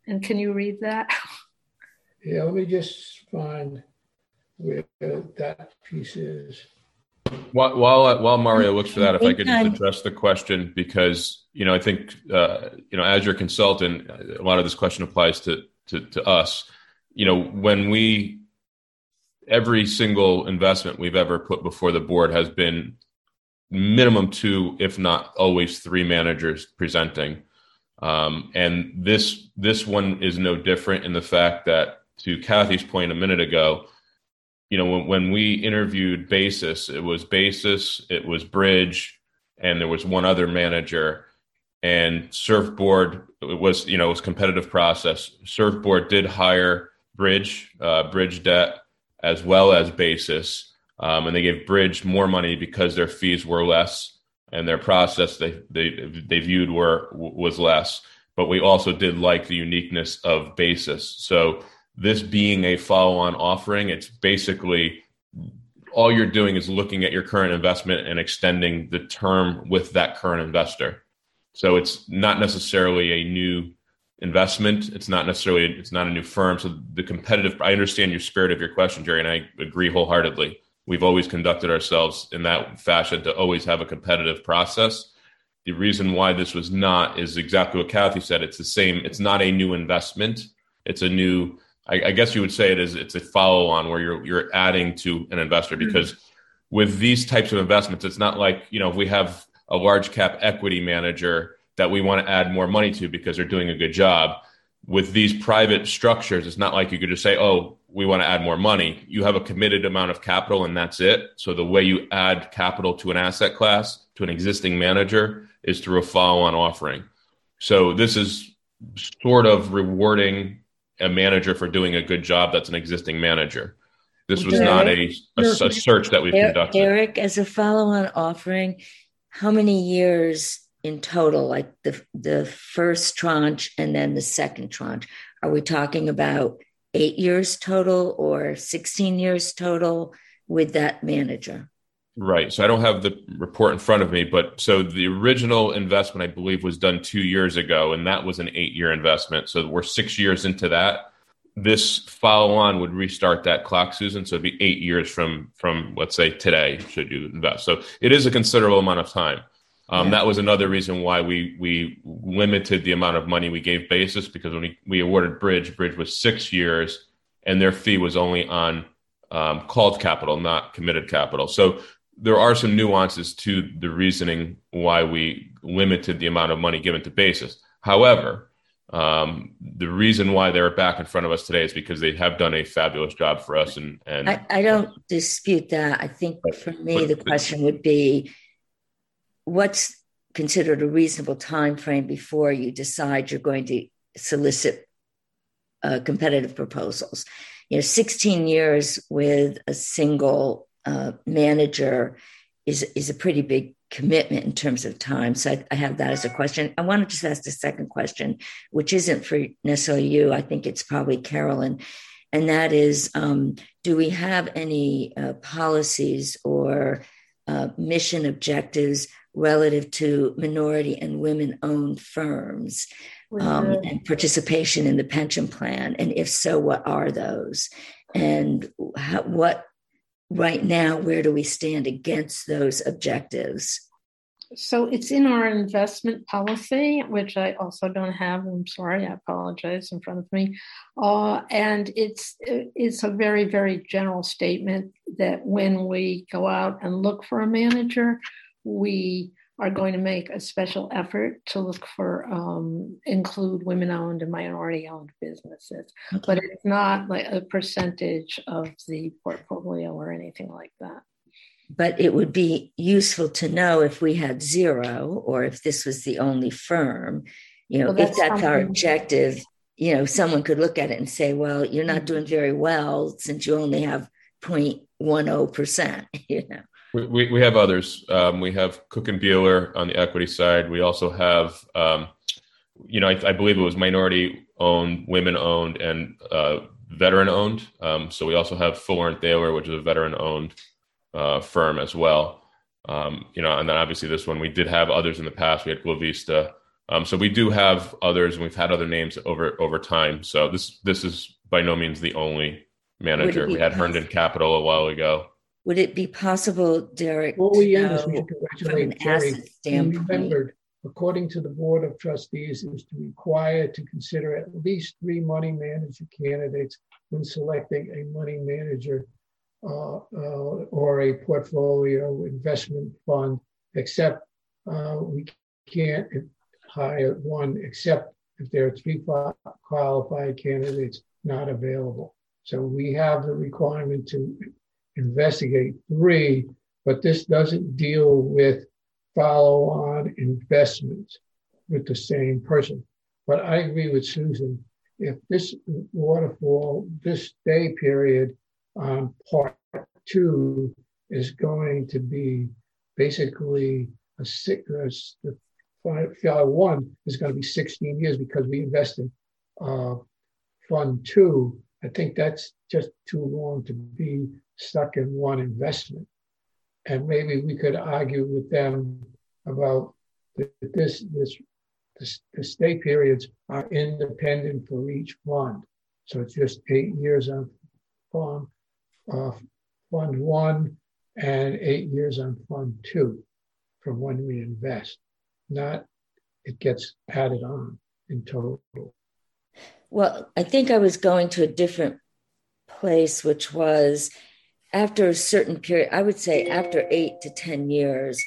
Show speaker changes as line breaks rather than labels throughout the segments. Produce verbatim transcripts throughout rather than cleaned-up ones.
And can you read that?
Yeah, let me just find where that piece is.
While while, while Mario looks for that, if I could just address the question, because, you know, I think, uh, you know, as your consultant, a lot of this question applies to, to, to us. You know, when we, every single investment we've ever put before the board has been minimum two, if not always three managers presenting. Um, and this, this one is no different in the fact that, to Kathy's point a minute ago, you know, when, when we interviewed Basis, it was Basis, it was Bridge, and there was one other manager. And Surfboard, it was, you know, it was a competitive process. Surfboard did hire Bridge, uh, Bridge Debt, as well as Basis. Um, and they gave Bridge more money because their fees were less and their process they they they viewed were was less. But we also did like the uniqueness of Basis. So this being a follow-on offering, it's basically all you're doing is looking at your current investment and extending the term with that current investor. So it's not necessarily a new investment. It's not necessarily, it's not a new firm. So the competitive, I understand your spirit of your question, Jerry, and I agree wholeheartedly. We've always conducted ourselves in that fashion to always have a competitive process. The reason why this was not is exactly what Kathy said. It's the same. It's not a new investment. It's a new, I, I guess you would say it is, it's a follow-on where you're you're adding to an investor, because with these types of investments, it's not like, you know, if we have a large cap equity manager that we want to add more money to because they're doing a good job. With these private structures, it's not like you could just say, oh, we want to add more money. You have a committed amount of capital and that's it. So the way you add capital to an asset class, to an existing manager, is through a follow-on offering. So this is sort of rewarding a manager for doing a good job that's an existing manager. This was Derek, not a, a, a search that we've
Derek,
conducted.
Derek, as a follow-on offering, how many years in total, like the the first tranche and then the second tranche? Are we talking about eight years total or sixteen years total with that manager?
Right. So I don't have the report in front of me, but so the original investment, I believe, was done two years ago, and that was an eight-year investment. So we're six years into that. This follow-on would restart that clock, Susan. So it'd be eight years from, from let's say, today, should you invest. So it is a considerable amount of time. Um, yeah. That was another reason why we we limited the amount of money we gave Basis, because when we, we awarded Bridge, Bridge was six years, and their fee was only on um, called capital, not committed capital. So there are some nuances to the reasoning why we limited the amount of money given to Basis. However, um, the reason why they're back in front of us today is because they have done a fabulous job for us. And, and
I, I don't dispute that. I think for me, the question would be, what's considered a reasonable time frame before you decide you're going to solicit uh, competitive proposals? You know, sixteen years with a single uh, manager is is a pretty big commitment in terms of time. So I, I have that as a question. I want to just ask the second question, which isn't for necessarily you. I think it's probably Carolyn. And that is, um, do we have any uh, policies or uh, mission objectives relative to minority and women-owned firms um, and participation in the pension plan? And if so, what are those? And how, what right now, where do we stand against those objectives?
So it's in our investment policy, which I also don't have. I'm sorry, I apologize, in front of me. Uh, and it's it's a very, very general statement that when we go out and look for a manager, we are going to make a special effort to look for, um, include women-owned and minority-owned businesses. Okay. But it's not like a percentage of the portfolio or anything like that.
But it would be useful to know if we had zero or if this was the only firm, you know, well, that's if that's our objective, you know, someone could look at it and say, well, you're not doing very well since you only have zero point one zero percent, you know.
We, we have others. Um, we have Cook and Beeler on the equity side. We also have, um, you know, I, I believe it was minority owned, women owned, and uh, veteran owned. Um, so we also have Fuller and Thaler, which is a veteran owned uh, firm as well. Um, you know, and then obviously this one, we did have others in the past. We had Glovista, Um, so we do have others, and we've had other names over over time. So this this is by no means the only manager. We had Herndon Capital a while ago.
Would it be possible, Derek,
Well, we
to
end this, we
know
should
from an
congratulate Terry.
asset
He
standpoint?
remembered, according to the Board of Trustees, is to require to consider at least three money manager candidates when selecting a money manager uh, uh, or a portfolio investment fund, except uh, we can't hire one except if there are three qualified candidates not available. So we have the requirement to investigate three, but this doesn't deal with follow-on investments with the same person. But I agree with Susan. If this waterfall, this stay period on part two is going to be basically a six, uh, five, one is going to be sixteen years because we invested uh, fund two. I think that's just too long to be stuck in one investment. And maybe we could argue with them about the, this, this, this, the stay periods are independent for each fund. So it's just eight years on fund, uh, fund one and eight years on fund two from when we invest. Not it gets added on in total.
Well, I think I was going to a different place, which was after a certain period, I would say after eight to ten years,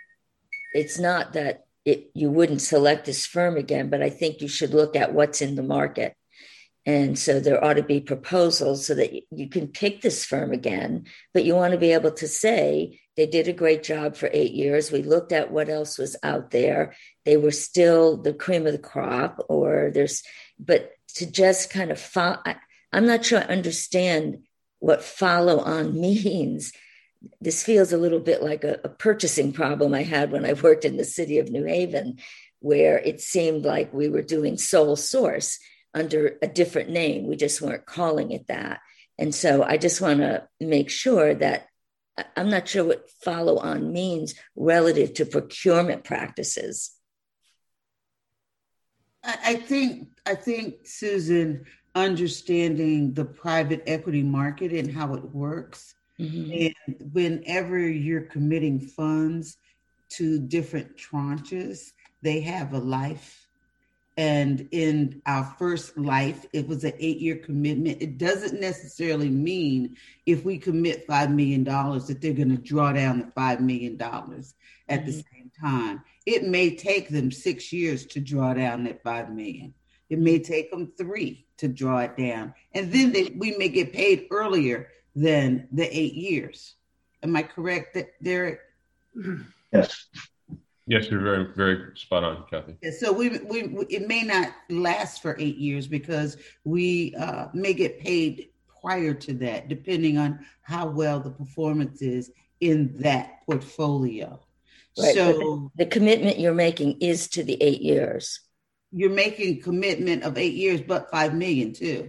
it's not that it, you wouldn't select this firm again, but I think you should look at what's in the market. And so there ought to be proposals so that you can pick this firm again, but you want to be able to say, they did a great job for eight years. We looked at what else was out there. They were still the cream of the crop, or there's, but to just kind of follow, I'm not sure I understand what follow on means. This feels a little bit like a, a purchasing problem I had when I worked in the city of New Haven, where it seemed like we were doing sole source under a different name. We just weren't calling it that. And so I just want to make sure that I'm not sure what follow on means relative to procurement practices.
I think, I think, Susan, understanding the private equity market and how it works. Mm-hmm. And whenever you're committing funds to different tranches, they have a life. And in our first life, it was an eight-year commitment. It doesn't necessarily mean if we commit five million dollars that they're going to draw down the five million dollars at mm-hmm. the same time. It may take them six years to draw down that five million dollars. It may take them three to draw it down. And then they, we may get paid earlier than the eight years. Am I correct, Derek?
Yes.
Yes, you're very, very spot on, Kathy.
Yeah, so we, we, we, it may not last for eight years because we uh, may get paid prior to that, depending on how well the performance is in that portfolio.
Right,
so
the, the commitment you're making is to the eight years.
You're making commitment of eight years, but five million too.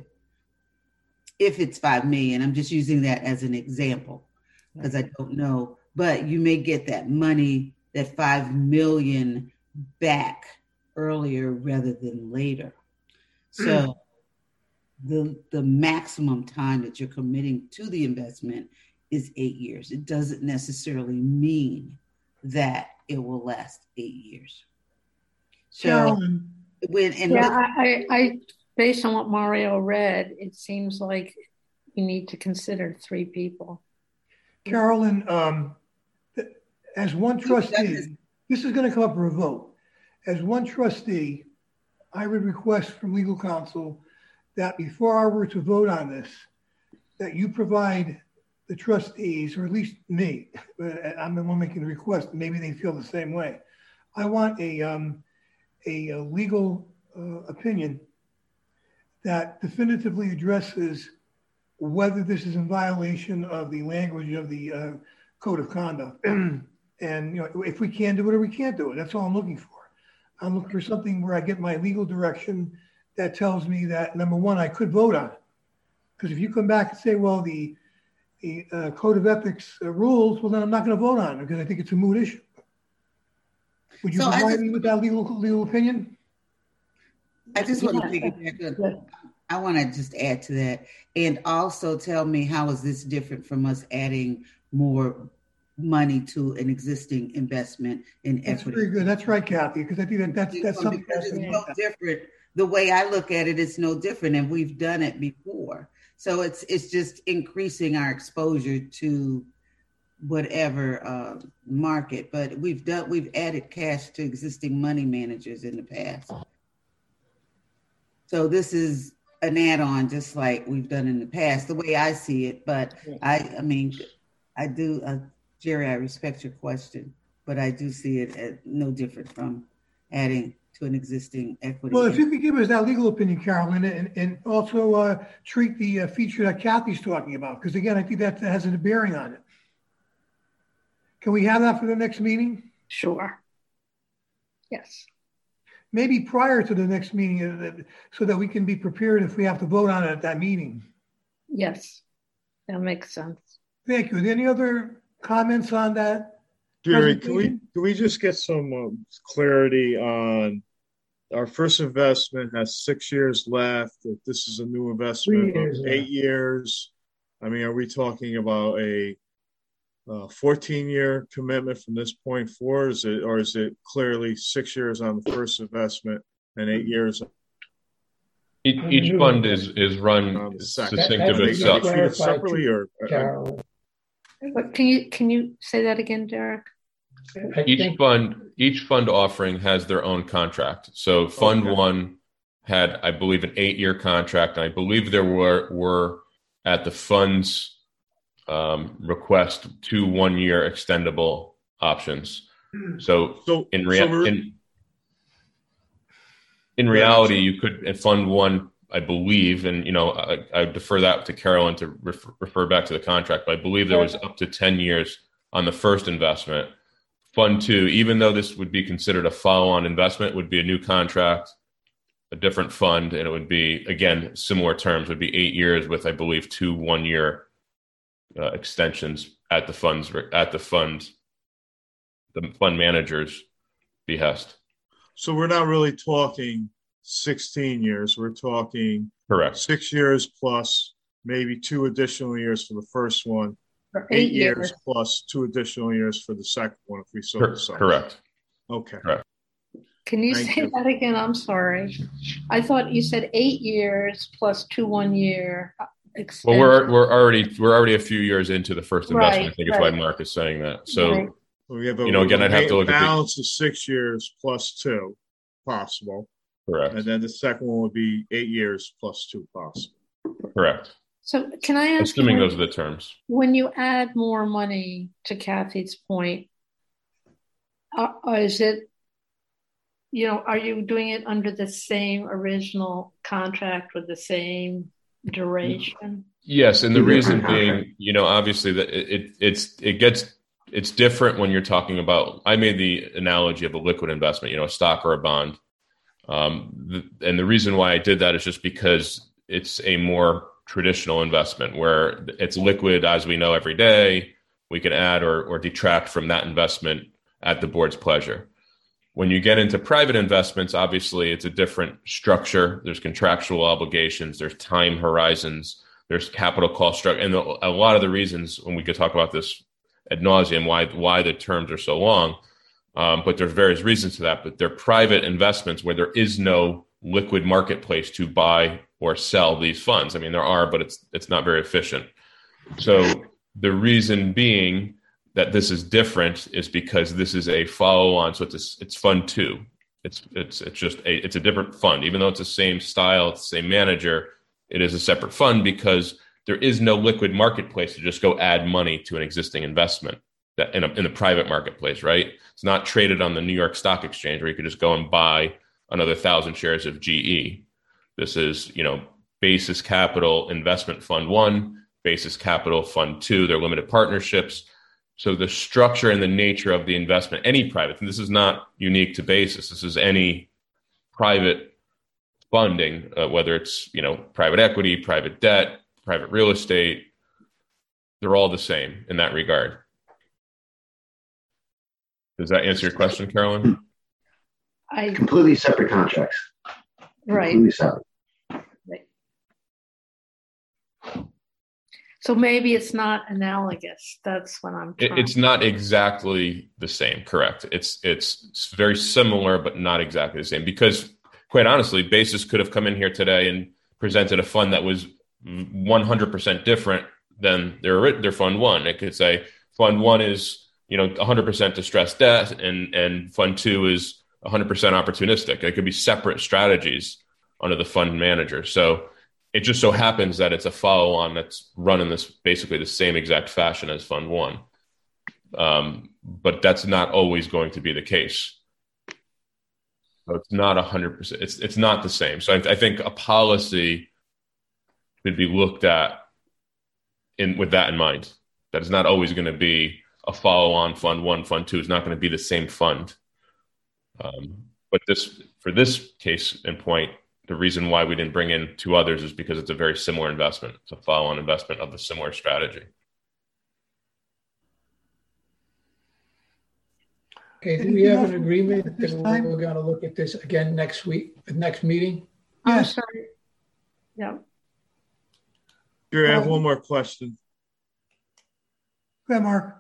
If it's five million, I'm just using that as an example because I don't know, but you may get that money, that five million back earlier rather than later. So the, the maximum time that you're committing to the investment is eight years. It doesn't necessarily mean that it will last eight years. So
Carolyn,
when and
yeah,
look,
I, I, based on what Mario read, it seems like you need to consider three people.
Carolyn, um, as one trustee, this is going to come up for a vote. As one trustee, I would request from legal counsel that before I were to vote on this, that you provide the trustees, or at least me, I'm the one making the request, maybe they feel the same way. I want a, um, a, a legal uh, opinion that definitively addresses whether this is in violation of the language of the uh, Code of Conduct. And you know, if we can do it or we can't do it, that's all I'm looking for. I'm looking for something where I get my legal direction that tells me that, number one, I could vote on it. Because if you come back and say, well, the, the uh, Code of Ethics uh, rules, well, then I'm not going to vote on it because I think it's a moot issue. Would you
So I
provide
just-
me with that legal legal opinion?
I just want to
Yeah.
piggyback
Yeah.
on, I want to just add to that, and also tell me, how is this different from us adding more money to an existing investment in
That's
equity?
very good. That's right, Kathy, because I think that that's, that's something
Because
that's
it's no different. The way I look at it, it's no different, and we've done it before. So it's it's just increasing our exposure to whatever uh, market. But we've done we've added cash to existing money managers in the past. So this is an add-on, just like we've done in the past, the way I see it. But I, I mean, I do, uh, Jerry, I respect your question, but I do see it as no different from adding to an existing equity.
Well, if you could give us that legal opinion, Carolyn, and, and also uh, treat the uh, feature that Kathy's talking about, because again, I think that has a bearing on it. Can we have that for the next meeting?
Sure. Yes.
Maybe prior to the next meeting, uh, so that we can be prepared if we have to vote on it at that meeting.
Yes. That makes sense.
Thank you. Any other comments on that?
Jerry, can we can we just get some um, clarity on our first investment has six years left? If this is a new investment
years
of eight
left.
years, I mean, are we talking about a uh, fourteen-year commitment from this point forward? Is it, or is it clearly six years on the first investment and eight years?
Each, each fund is is run succinct of
That-
itself.
that-
Treated separately, or
Carolyn,
But can you can you say that again, Derek?
I
Each
think
fund, each fund offering has their own contract. So Fund
Okay.
One had, I believe, an eight-year contract, and I believe there were were at the fund's um, request two one-year extendable options. So
so
in
so
rea-
we're-
in, in reality, you could in Fund One, I believe, and you know, I, I defer that to Carolyn to refer, refer back to the contract, but I believe there was up to ten years on the first investment. Fund Two, even though this would be considered a follow-on investment, would be a new contract, a different fund, and it would be, again, similar terms, would be eight years with, I believe, two one-year uh, extensions at the funds at the fund, the fund manager's behest.
so we're not really talking sixteen years. We're talking
Correct.
six years plus maybe two additional years for the first one.
For
Eight years plus two additional years for the second one, if we so
Cor-
decide.
correct.
Okay.
Correct.
Can you
Thank
say
you.
that again? I'm sorry. I thought you said eight years plus two one year
Well,
extension.
we're we're already we're already a few years into the first investment.
Right,
I think it's why
right.
Mark is saying that. So
Right.
We have a,
You know, again, I'd have to look at the-
balance of six years plus two possible,
correct.
and then the second one would be eight years plus two possible.
Correct.
So can I ask you,
Assuming
when,
those are the terms.
when you add more money, to Kathy's point, uh, is it, you know, are you doing it under the same original contract with the same duration?
Yes, and the reason being, you know, obviously that it, it it's it gets it's different when you're talking about. I made the analogy of a liquid investment, you know, a stock or a bond, um, the, and the reason why I did that is just because it's a more traditional investment where it's liquid, as we know, every day. We can add or or detract from that investment at the board's pleasure. When you get into private investments, obviously it's a different structure. There's contractual obligations, there's time horizons, there's capital cost structure, and the, a lot of the reasons when we could talk about this ad nauseum, why why the terms are so long. Um, but there's various reasons to that. But they're private investments where there is no liquid marketplace to buy or sell these funds. I mean, there are, but it's it's not very efficient. So the reason being that this is different is because this is a follow-on. So it's a, it's fund two. It's it's it's just a it's a different fund, even though it's the same style, it's the same manager. It is a separate fund because there is no liquid marketplace to just go add money to an existing investment that in a in the private marketplace, right? It's not traded on the New York Stock Exchange where you could just go and buy another thousand shares of G E. This is, you know, Basis Capital Investment Fund One, Basis Capital Fund Two. They're limited partnerships. So the structure and the nature of the investment, any private, and this is not unique to Basis. This is any private funding, uh, whether it's, you know, private equity, private debt, private real estate. They're all the same in that regard. Does that answer your question, Carolyn?
I
completely separate contracts.
Right.
Completely separate.
Right. So maybe it's not analogous. That's what I'm trying.
It's not exactly the same, correct. It's it's very similar, but not exactly the same. Because, quite honestly, Basis could have come in here today and presented a fund that was one hundred percent different than their their Fund One. It could say Fund One is, you know, one hundred percent distressed debt, and and Fund Two is one hundred percent opportunistic. It could be separate strategies under the fund manager. So it just so happens that it's a follow-on that's run in this basically the same exact fashion as Fund One. Um, but that's not always going to be the case. So it's not one hundred percent. It's it's not the same. So I, I think a policy would be looked at in with that in mind. That it's not always going to be a follow-on Fund One, Fund Two. It's not going to be the same fund. Um, but this for this case in point, the reason why we didn't bring in two others is because it's a very similar investment. It's a follow-on investment of a similar strategy.
Okay, do we have an agreement that we're going to look at this again next week, the next meeting?
I'm sorry. Yeah.
Jerry, I have one more question.
Go ahead, Mark.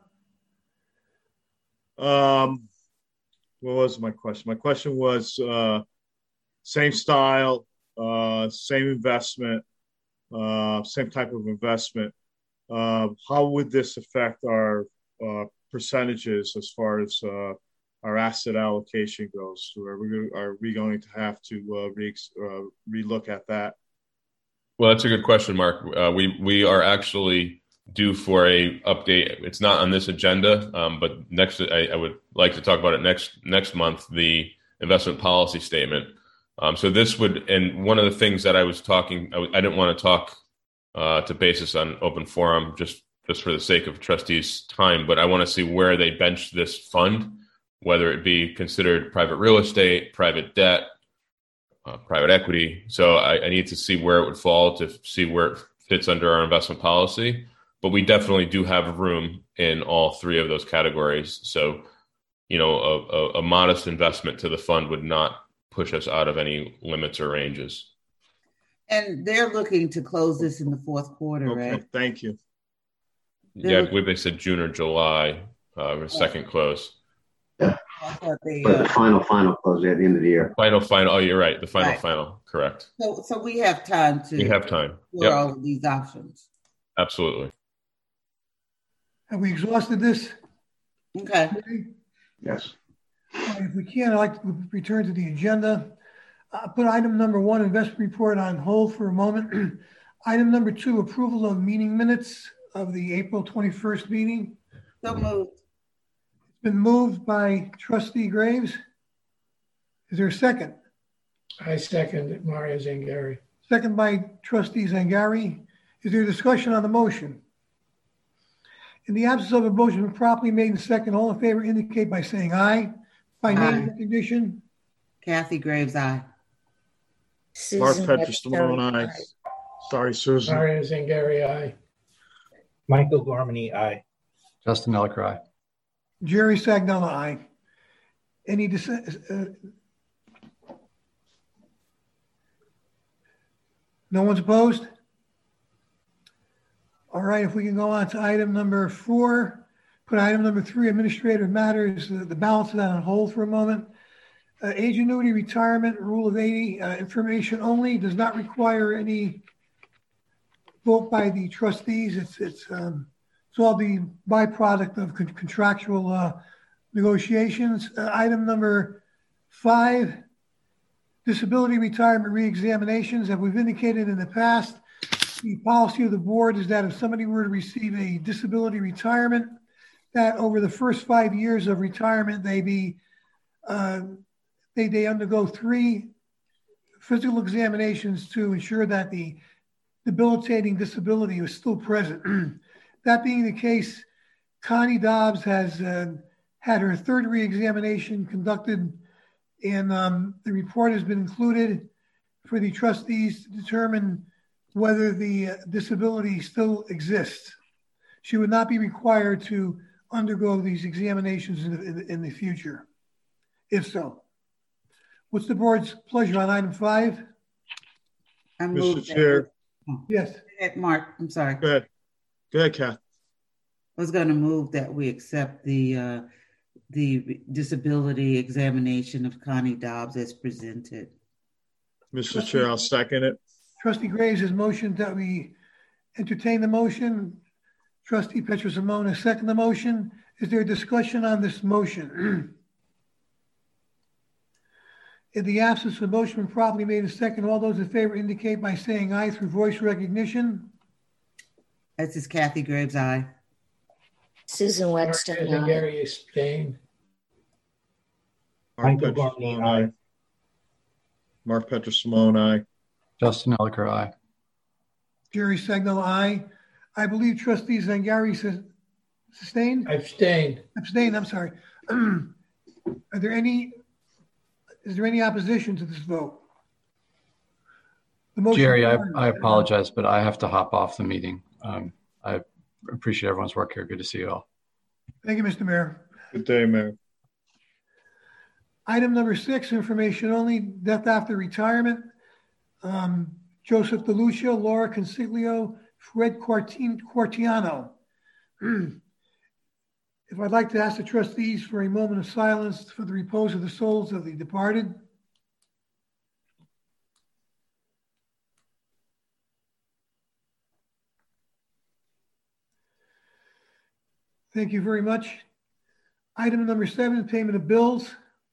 Um, what was my question? My question was uh, same style, uh, same investment, uh, same type of investment. Uh, how would this affect our uh, percentages as far as uh, our asset allocation goes? Are we, are we going to have to uh, re uh, relook at that?
Well, that's a good question, Mark. Uh, we we are actually due for a update. It's not on this agenda, um, but next I, I would like to talk about it next next month. The investment policy statement. Um, so this would, and one of the things that I was talking, I, I didn't want to talk uh, to Basis on open forum just just for the sake of trustees' time, but I want to see where they bench this fund, whether it be considered private real estate, private debt, uh, private equity. So I, I need to see where it would fall to see where it fits under our investment policy. But we definitely do have room in all three of those categories. So, you know, a, a, a modest investment to the fund would not push us out of any limits or ranges.
And they're looking to close this in the fourth quarter,
okay,
right?
Thank you.
They're
yeah, I
looking-
believe they said June or July, uh, or second close.
Yeah.
I thought they,
But
uh,
the final, final close at the end of the year.
Final, final. Oh, you're right. The final,
Right.
final. Correct.
so, so we have time to
We have time.
explore
Yep,
all of these options.
absolutely.
Have we exhausted this?
Okay.
Yes.
All right, if we can, I'd like to return to the agenda. Uh, put item number one, investment report, on hold for a moment. Item number two, approval of meeting minutes of the April twenty-first meeting.
So moved.
It's been moved by Trustee Graves. Is there a second?
I second it, Mario Zangari.
Second by Trustee Zangari. Is there discussion on the motion? In the absence of a motion properly made and second, all in favor indicate by saying aye. By name
Aye.
recognition.
Kathy Graves, aye.
Mark
Susan
Petra
Webster,
Stallone, aye. Sorry, Susan.
Mario Zangari, aye.
Michael Gormany, aye.
Justin Ellicry.
Jerry Sagnella, aye. Any dis- uh, no one's opposed? All right, if we can go on to item number four, put item number three, administrative matters, uh, the balance of that on hold for a moment. Uh, age annuity retirement, rule of eighty, uh, information only, does not require any vote by the trustees. It's it's um, it's all the byproduct of con- contractual uh, negotiations. Uh, item number five, disability retirement reexaminations. As we've indicated in the past, the policy of the board is that if somebody were to receive a disability retirement, that over the first five years of retirement, they be uh, they they undergo three physical examinations to ensure that the debilitating disability is still present. That being the case, Connie Dobbs has uh, had her third reexamination conducted, and um, the report has been included for the trustees to determine whether the uh, disability still exists. She would not be required to undergo these examinations in the, in the, in the future, if so. What's the board's pleasure on item five?
I
Mister Chair.
Oh.
Yes.
Go ahead, Mark, I'm sorry.
Go ahead. Go ahead, Kath.
I was going to move that we accept the uh, the disability examination of Connie Dobbs as presented.
Mister Chair, I'll second it.
Trustee Graves has motioned that we entertain the motion. Trustee Petrosimone has seconded the motion. Is there a discussion on this motion? In the absence of a motion properly made a second, all those in favor indicate by saying aye through voice recognition.
This is Kathy Graves, aye.
Susan Whetstone, aye.
Gary abstain.
Mark
Michael
Petrosimone,
Gormley,
aye. Mark Petrosimone, aye.
Justin Elicker, aye.
Jerry Segnell, aye. I believe Trustee Zangari says sustained?
Abstained.
Abstained, I'm sorry. Are there any, is there any opposition to this vote? The motion
Jerry, I,
carries.
I apologize, but I have to hop off the meeting. Um, I appreciate everyone's work here. Good to see you all.
Thank you, Mister Mayor.
Good day, Mayor.
Item number six, information only, death after retirement. Um, Joseph DeLucia, Laura Consiglio, Fred Quartin, Quartiano. If I'd like to ask the trustees for a moment of silence for the repose of the souls of the departed. Thank you very much. Item number seven, payment of bills.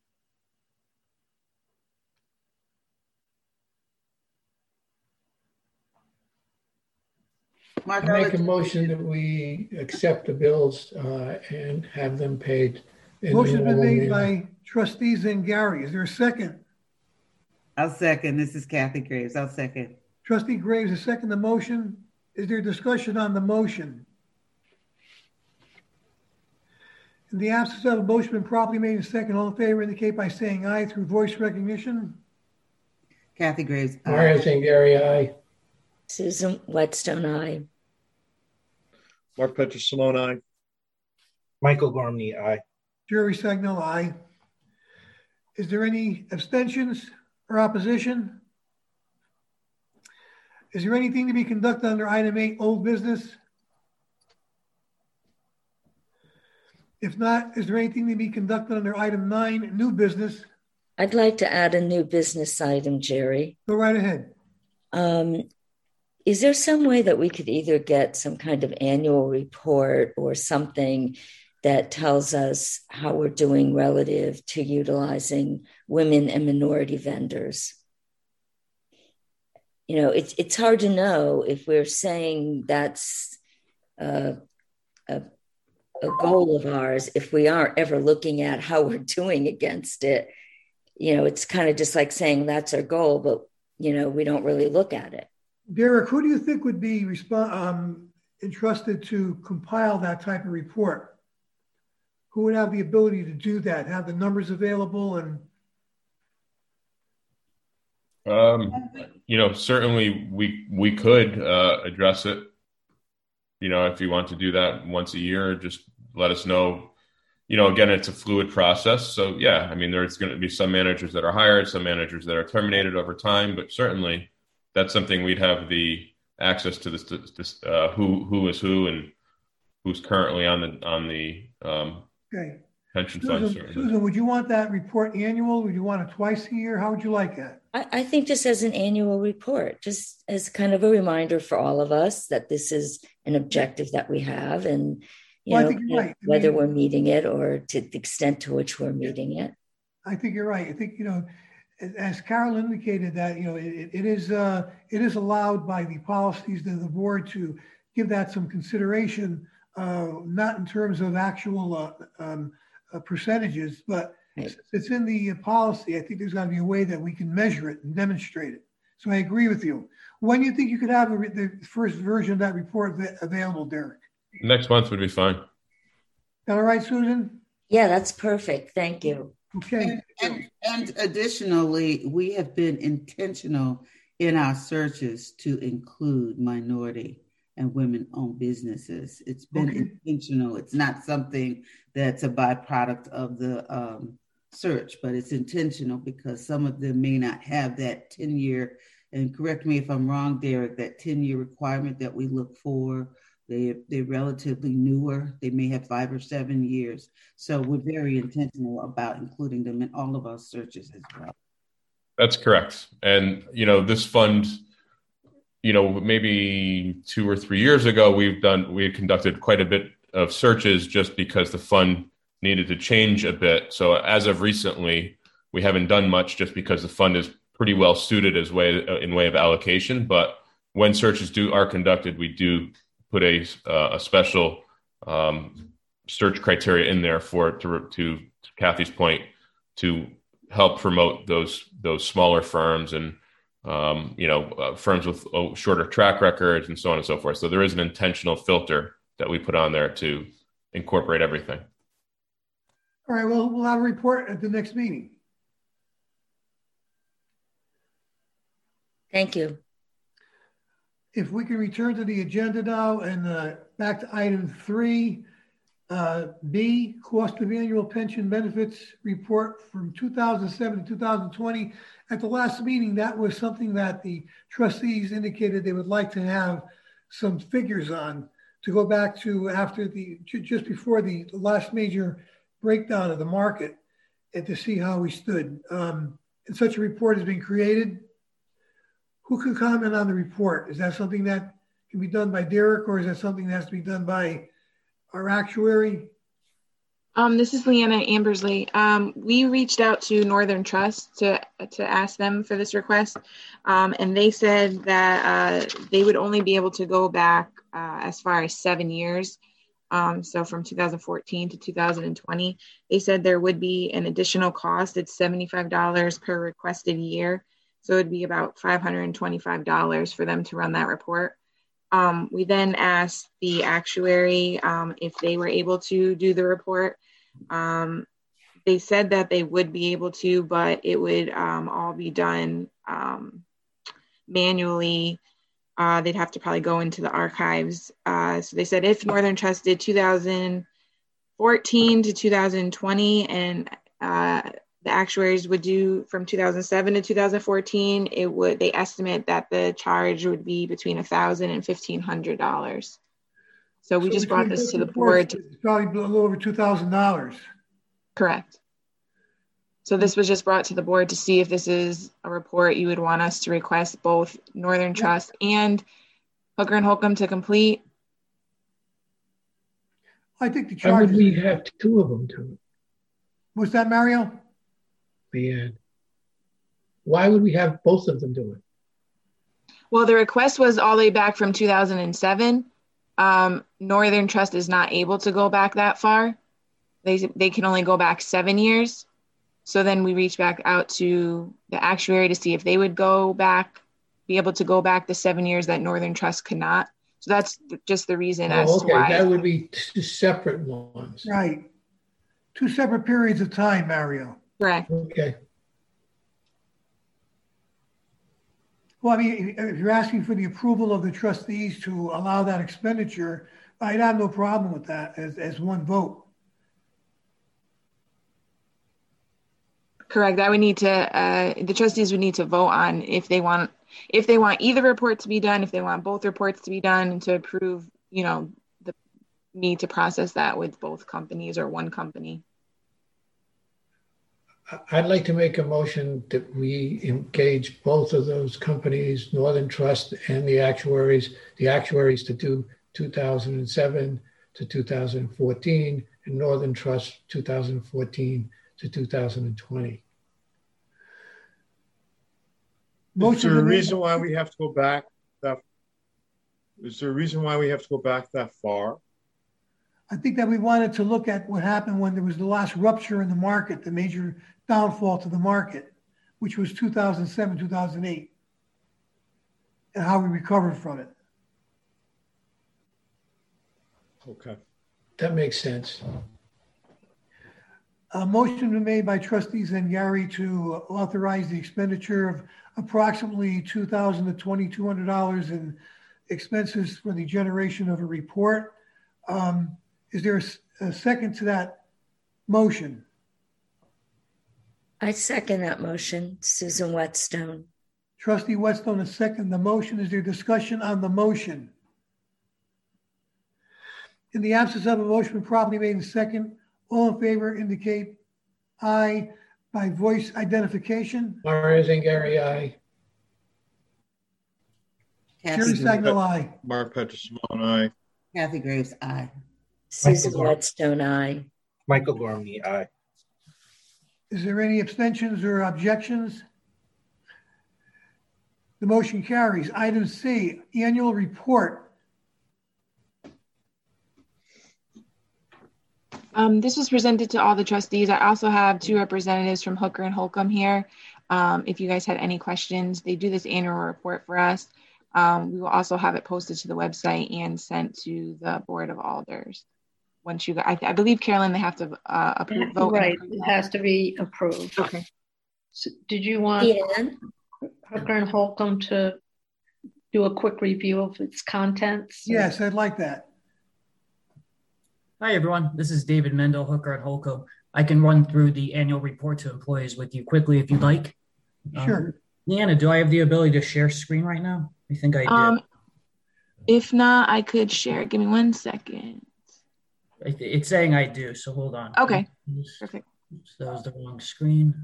I make a motion that we accept the bills uh, and have them paid.
Motion's been made by Trustee Zangari. Is there a second?
I'll second. This is Kathy Graves. I'll second.
Trustee Graves has seconded the motion. Is there discussion on the motion? In the absence of a motion been properly made and second, all in favor indicate by saying aye through voice recognition.
Kathy Graves, aye.
Mario Zangari, aye.
Susan Whetstone, aye.
Mark Petrosimone, aye.
Michael Gormley, aye.
Jerry Segnell, aye. Is there any abstentions or opposition? Is there anything to be conducted under item eight, old business? If not, is there anything to be conducted under item nine, new business?
I'd like to add a new business item, Jerry.
Go right ahead.
Um, is there some way that we could either get some kind of annual report or something that tells us how we're doing relative to utilizing women and minority vendors? You know, it's it's hard to know if we're saying that's a, a, a goal of ours, if we aren't ever looking at how we're doing against it. You know, it's kind of just like saying that's our goal, but, you know, we don't really look at it.
Derek, who do you think would be resp- um, entrusted to compile that type of report? Who would have the ability to do that, have the numbers available? And
um, you know, certainly we we could uh, address it. You know, if you want to do that once a year, just let us know. You know, again, it's a fluid process. So, yeah, I mean, there's going to be some managers that are hired, some managers that are terminated over time, but certainly that's something we'd have the access to this, this uh, who who is who and who's currently on the on the um,
okay.
pension
Susan,
fund.
Susan, would you want that report annual? Would you want it twice a year? How would you like that?
I, I think just as an annual report, just as kind of a reminder for all of us that this is an objective that we have, and you
well,
know,
right.
whether
mean,
we're meeting it or to the extent to which we're meeting it.
I think you're right. I think, you know, as Carol indicated that, you know, it, it is uh, it is allowed by the policies of the board to give that some consideration, uh, not in terms of actual uh, um, uh, percentages, but right. It's in the policy. I think there's got to be a way that we can measure it and demonstrate it. So I agree with you. When do you think you could have the first version of that report available, Derek?
Next month would be fine.
All right, Susan?
Yeah, that's perfect. Thank you.
Okay.
And, and, and additionally, we have been intentional in our searches to include minority and women-owned businesses. It's been okay. intentional. It's not something that's a byproduct of the um, search, but it's intentional because some of them may not have that ten year, and correct me if I'm wrong, Derek, that ten year requirement that we look for. They, they're relatively newer. They may have five or seven years. So we're very intentional about including them in all of our searches as well.
That's correct. And, you know, this fund, you know, maybe two or three years ago, we've done, we had conducted quite a bit of searches just because the fund needed to change a bit. So as of recently, we haven't done much just because the fund is pretty well suited as way in way of allocation. But when searches do are conducted, we do put a uh, a special um, search criteria in there for to, to to Kathy's point, to help promote those those smaller firms and um, you know uh, firms with oh, shorter track records and so on and so forth. So there is an intentional filter that we put on there to incorporate everything.
All right. Well, we'll have a report at the next meeting.
Thank you.
If we can return to the agenda now and uh, back to item three, uh, B, cost of annual pension benefits report from two thousand seven to two thousand twenty. At the last meeting, that was something that the trustees indicated they would like to have some figures on to go back to after the, just before the last major breakdown of the market and to see how we stood. Um, and such a report has been created. Who can comment on the report? Is that something that can be done by Derek, or is that something that has to be done by our actuary?
Um, this is Leanna Ambersley. Um, we reached out to Northern Trust to to ask them for this request, um, and they said that uh, they would only be able to go back uh, as far as seven years. Um, so from two thousand fourteen to two thousand twenty, they said there would be an additional cost. It's seventy-five dollars per requested year. So it'd be about five hundred twenty-five dollars for them to run that report. Um, we then asked the actuary um, if they were able to do the report. Um, they said that they would be able to, but it would um, all be done um, manually. Uh, they'd have to probably go into the archives. Uh, so they said if Northern Trust did two thousand fourteen to two thousand twenty and uh, the actuaries would do from two thousand seven to two thousand fourteen, it would, they estimate that the charge would be between one thousand dollars and fifteen hundred dollars. So we so just brought this to the board. To,
it's probably a little over two thousand dollars.
Correct. So this was just brought to the board to see if this is a report you would want us to request both Northern Trust and Hooker and Holcomb to complete.
I think the charge.
Why would we have two of them do it?
Was that Mario?
Man, why would we have both of them do it?
Well, the request was all the way back from two thousand seven. Um, Northern Trust is not able to go back that far. They they can only go back seven years. So then we reached back out to the actuary to see if they would go back, be able to go back the seven years that Northern Trust could not. So that's just the reason
oh,
as
okay.
to why.
That would be two separate ones.
Right. Two separate periods of time, Mario.
Correct.
Okay.
Well, I mean, if you're asking for the approval of the trustees to allow that expenditure, I'd have no problem with that as, as one vote.
Correct. I would need to, uh, the trustees would need to vote on if they want, if they want either report to be done, if they want both reports to be done, and to approve, you know, the need to process that with both companies or one company.
I'd like to make a motion that we engage both of those companies, Northern Trust and the actuaries, the actuaries to do two thousand seven to two thousand fourteen, and Northern Trust two thousand fourteen to two thousand twenty.
Is there a reason why we have to go back that? Is there a reason why we have to go back that far?
I think that we wanted to look at what happened when there was the last rupture in the market, the major downfall to the market, which was two thousand seven, two thousand eight, and how we recovered from it.
Okay.
That makes sense.
A motion was made by trustees Zangari to authorize the expenditure of approximately two thousand to twenty-two hundred dollars in expenses for the generation of a report. Um, is there a, a second to that motion?
I second that motion. Susan Whetstone.
Trustee Whetstone is second. The motion. Is there discussion on the motion? In the absence of a motion properly made in second, all in favor indicate aye by voice identification.
Mario Zangari, aye.
Jerry Stagnell, aye.
Mark Petrosimone, aye.
Kathy Graves, aye.
Susan Whetstone, aye.
Michael Gormley, aye.
Is there any abstentions or objections? The motion carries. Item C, annual report.
Um, this was presented to all the trustees. I also have two representatives from Hooker and Holcomb here. Um, if you guys had any questions, they do this annual report for us. Um, we will also have it posted to the website and sent to the Board of Alders. Once you, I, I believe, Carolyn, they have to uh, approve, vote.
Right, it has to be approved.
Okay.
So did you want
Yeah.
Hooker and Holcomb to do a quick review of its contents?
Yes, I'd like that.
Hi, everyone. This is David Mendel, Hooker and Holcomb. I can run through the annual report to employees with you quickly if you'd like.
Sure.
Um, Leanna, do I have the ability to share screen right now? I think I do.
Um, if not, I could share it. Give me one second.
It's saying I do, so hold on.
Okay, perfect.
So that was the wrong screen.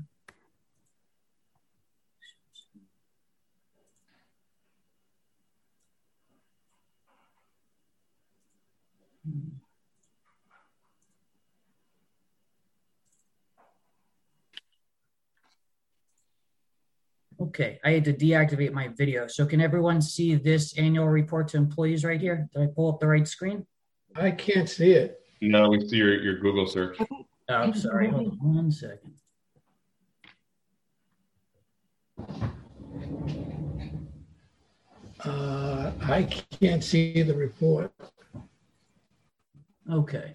Okay, I had to deactivate my video. So can everyone see this annual report to employees right here? Did I pull up the right screen?
I can't see it.
No, we see your, your Google search.
Oh, sorry. Hold on one second.
Uh, I can't see the report.
Okay.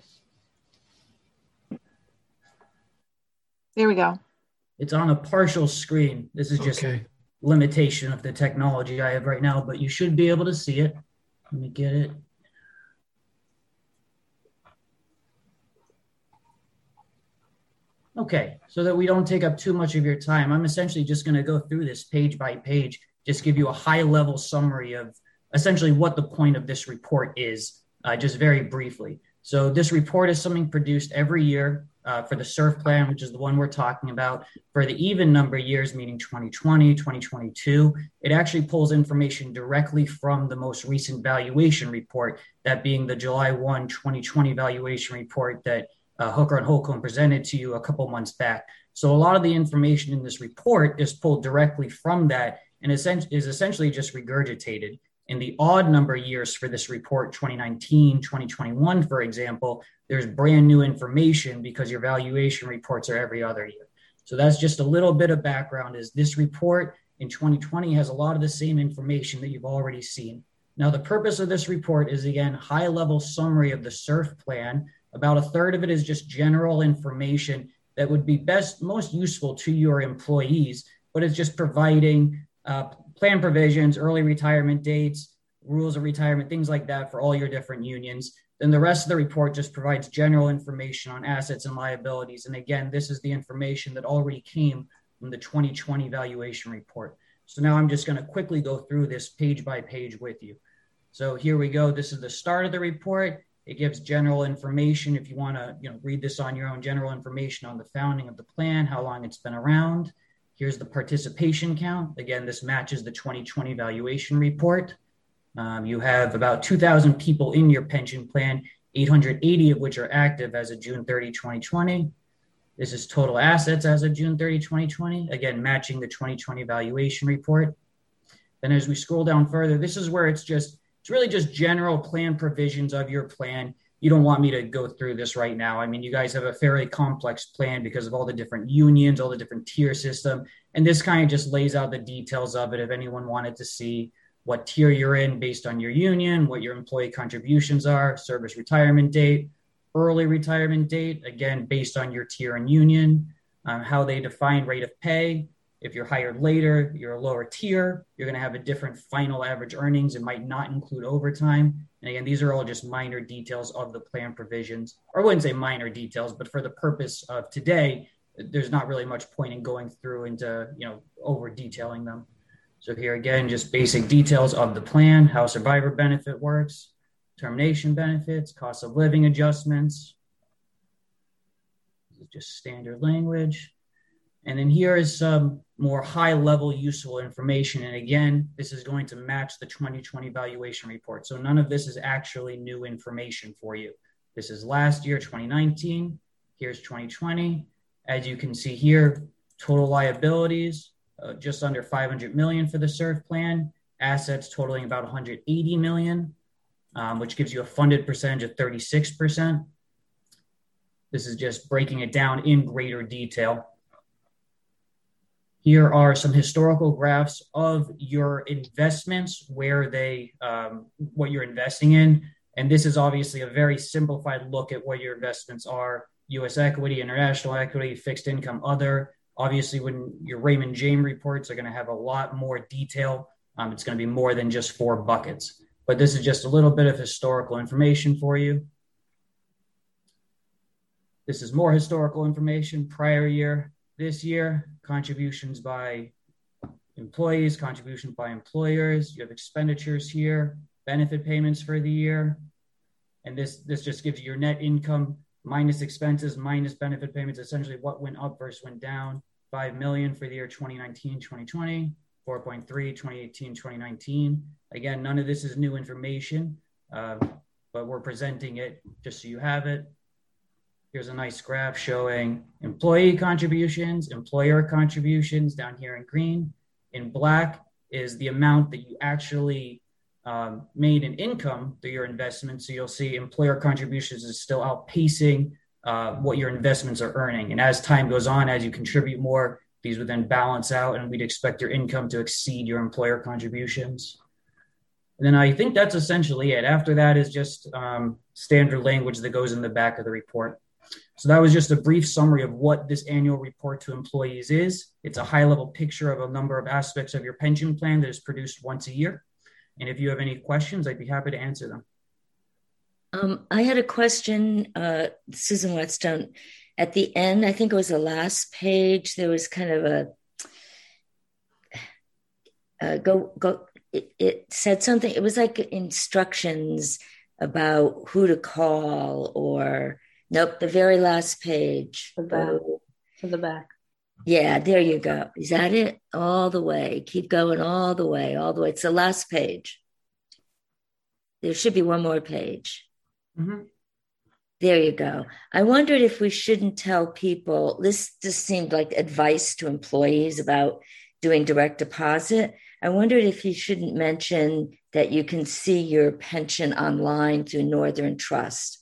There we go.
It's on a partial screen. This is just
Okay.
limitation of the technology I have right now, but you should be able to see it. Let me get it. Okay, so that we don't take up too much of your time, I'm essentially just going to go through this page by page, just give you a high level summary of essentially what the point of this report is, uh, just very briefly. So this report is something produced every year uh, for the S U R F plan, which is the one we're talking about. For the even number years, meaning twenty twenty, twenty twenty-two, it actually pulls information directly from the most recent valuation report, that being the July first, twenty twenty valuation report that uh, Hooker and Holcomb presented to you a couple months back. So a lot of the information in this report is pulled directly from that and is essentially just regurgitated. In the odd number years for this report, twenty nineteen, twenty twenty-one, for example, there's brand new information because your valuation reports are every other year. So that's just a little bit of background. Is this report in twenty twenty has a lot of the same information that you've already seen. Now, the purpose of this report is, again, high-level summary of the S U R F plan. About a third of it is just general information that would be best, most useful to your employees, but it's just providing uh, plan provisions, early retirement dates, rules of retirement, things like that for all your different unions. Then the rest of the report just provides general information on assets and liabilities. And again, this is the information that already came from the twenty twenty valuation report. So now I'm just going to quickly go through this page by page with you. So here we go. This is the start of the report. It gives general information. If you want to, you know, read this on your own, general information on the founding of the plan, how long it's been around. Here's the participation count. Again, this matches the twenty twenty valuation report. Um, you have about two thousand people in your pension plan, eight hundred eighty of which are active as of June thirtieth, twenty twenty. This is total assets as of June thirtieth, twenty twenty. Again, matching the twenty twenty valuation report. Then as we scroll down further, this is where it's just, it's really just general plan provisions of your plan. You don't want me to go through this right now. I mean, you guys have a fairly complex plan because of all the different unions, all the different tier system. And this kind of just lays out the details of it. If anyone wanted to see what tier you're in based on your union, what your employee contributions are, service retirement date, early retirement date, again, based on your tier and union, um, how they define rate of pay. If you're hired later, you're a lower tier, you're going to have a different final average earnings. It might not include overtime. And again, these are all just minor details of the plan provisions. Or I wouldn't say minor details, but for the purpose of today, there's not really much point in going through into, you know, over detailing them. So here again, just basic details of the plan, how survivor benefit works, termination benefits, cost of living adjustments, just standard language. And then here is some more high level useful information. And again, this is going to match the twenty twenty valuation report. So none of this is actually new information for you. This is last year, twenty nineteen. Here's twenty twenty. As you can see here, total liabilities, uh, just under five hundred million for the S E R F plan, assets totaling about one hundred eighty million, um, which gives you a funded percentage of thirty-six percent. This is just breaking it down in greater detail. Here are some historical graphs of your investments, where they, um, what you're investing in. And this is obviously a very simplified look at what your investments are: U S equity, international equity, fixed income, other. Obviously, when your Raymond James reports are going to have a lot more detail. Um, it's going to be more than just four buckets. But this is just a little bit of historical information for you. This is more historical information, prior year, this year, contributions by employees, contributions by employers. You have expenditures here, benefit payments for the year. And this, this just gives you your net income minus expenses, minus benefit payments, essentially what went up versus went down. five million for the year twenty nineteen, twenty twenty, four point three, twenty eighteen, twenty nineteen. Again, none of this is new information, uh, but we're presenting it just so you have it. Here's a nice graph showing employee contributions, employer contributions down here in green. In black is the amount that you actually um, made in income through your investment. So you'll see employer contributions is still outpacing uh, what your investments are earning. And as time goes on, as you contribute more, these would then balance out, and we'd expect your income to exceed your employer contributions. And then I think that's essentially it. After that is just um, standard language that goes in the back of the report. So that was just a brief summary of what this annual report to employees is. It's a high-level picture of a number of aspects of your pension plan that is produced once a year. And if you have any questions, I'd be happy to answer them.
Um, I had a question, uh, Susan Whetstone. At the end, I think it was the last page, there was kind of a, uh, go, go, it, it said something, it was like instructions about who to call or... Nope, the very last page.
The back. Oh. To the back.
Yeah, there you go. Is that it? All the way. Keep going all the way, all the way. It's the last page. There should be one more page.
Mm-hmm.
There you go. I wondered if we shouldn't tell people, this just seemed like advice to employees about doing direct deposit. I wondered if you shouldn't mention that you can see your pension online through Northern Trust.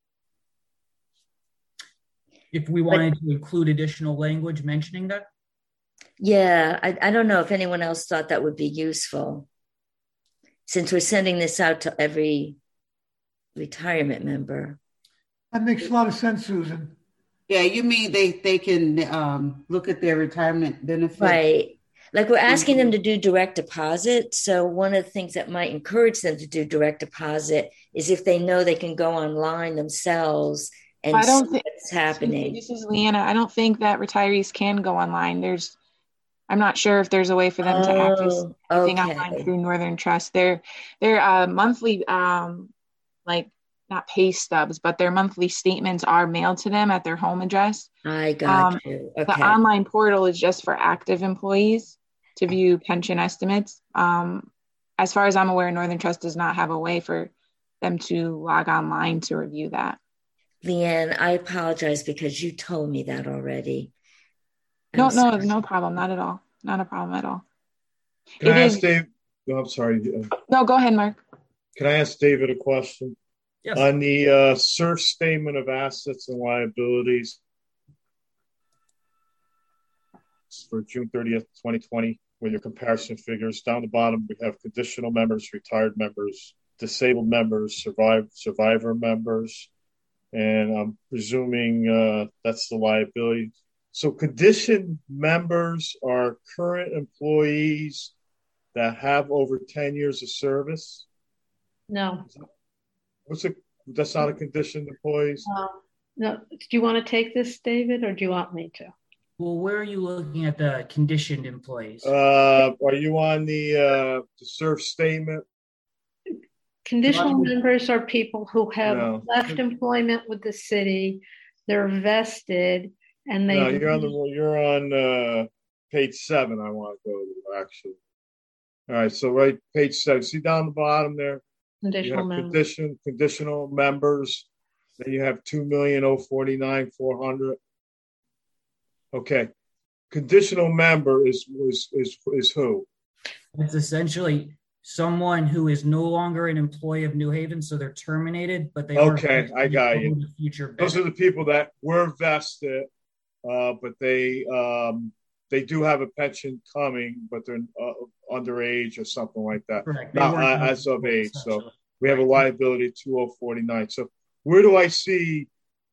If we wanted but, to include additional language mentioning that?
Yeah, I, I don't know if anyone else thought that would be useful. Since we're sending this out to every retirement member.
That makes a lot of sense, Susan.
Yeah, you mean they, they can um, look at their retirement benefits?
Right. Like we're asking them to do direct deposit. So one of the things that might encourage them to do direct deposit is if they know they can go online themselves and
I don't
see
think
what's happening.
This is Leanna. I don't think that retirees can go online. There's, I'm not sure if there's a way for them
oh,
to access anything
okay.
online through Northern Trust. Their their uh, monthly, um, like not pay stubs, but their monthly statements are mailed to them at their home address.
I got
um,
you. Okay.
The online portal is just for active employees to view pension estimates. Um, as far as I'm aware, Northern Trust does not have a way for them to log online to review that.
Leanne, I apologize because you told me that already. I'm
no,
sorry.
no, no problem. Not at all. Not a problem at all.
Can
it
I ask
is...
Dave? Oh, I'm sorry.
No, go ahead, Mark.
Can I ask David a question?
Yes.
On the uh, S E R F statement of assets and liabilities for June thirtieth, twenty twenty, with your comparison figures, down the bottom, we have conditional members, retired members, disabled members, survive, survivor members, and I'm presuming uh, that's the liability. So conditioned members are current employees that have over ten years of service?
No.
What's it? That's not a conditioned employees?
Uh, no. Do you want to take this, David, or do you want me to?
Well, where are you looking at the conditioned employees?
Uh, are you on the, uh, the SURF statement?
Conditional members are people who have
No.
left employment with the city. They're vested, and they.
No, you're on the you're on uh, page seven. I want to go to actually. All right, so right page seven. See down the bottom there.
Conditional members.
Condition, conditional members. Then you have two million oh forty nine four hundred. Okay, conditional member is is is is who?
It's essentially someone who is no longer an employee of New Haven, so they're terminated, but they
okay,
are
I got you.
Future
Those are the people that were vested, uh, but they um, they do have a pension coming, but they're uh, underage or something like that.
Correct.
Not uh, as of age. So we have a liability of two oh four nine. So where do I see?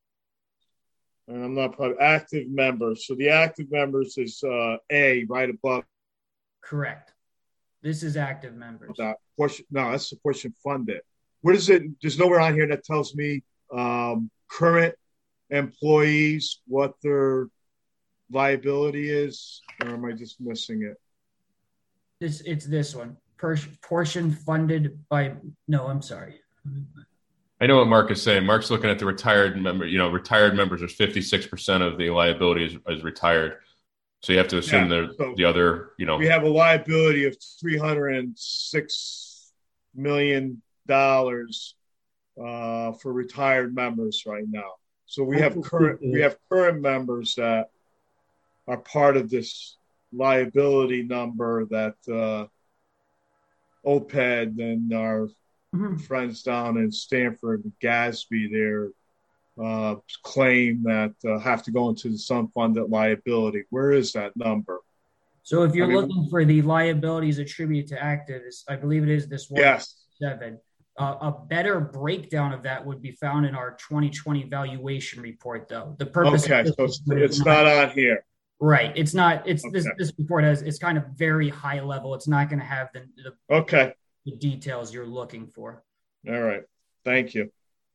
And I'm not probably active members. So the active members is uh, A right above.
Correct. This is active members.
That portion, no, that's the portion funded. What is it? There's nowhere on here that tells me um, current employees, what their liability is, or am I just missing it?
This it's this one. Per, portion funded by. No, I'm sorry.
I know what Mark is saying. Mark's looking at the retired member. You know, retired members are fifty-six percent of the liability is, is retired. So you have to assume yeah, so the other, you know.
We have a liability of three hundred six million dollars uh, for retired members right now. So we have current we have current members that are part of this liability number that uh, O P E D and our mm-hmm. friends down in Stanford and Gatsby there uh, claim that uh, have to go into the unfunded liability. Where is that number?
So if you're
I mean,
looking for the liabilities attributed to active, I believe it is this one
yes.
seven. Uh, a better breakdown of that would be found in our twenty twenty valuation report, though. The purpose
okay,
of this
so it's, it's not, not on here.
Right. It's not. It's
okay.
this. This report has. It's kind of very high level. It's not going to have the, the
okay
the details you're looking for.
All right. Thank you.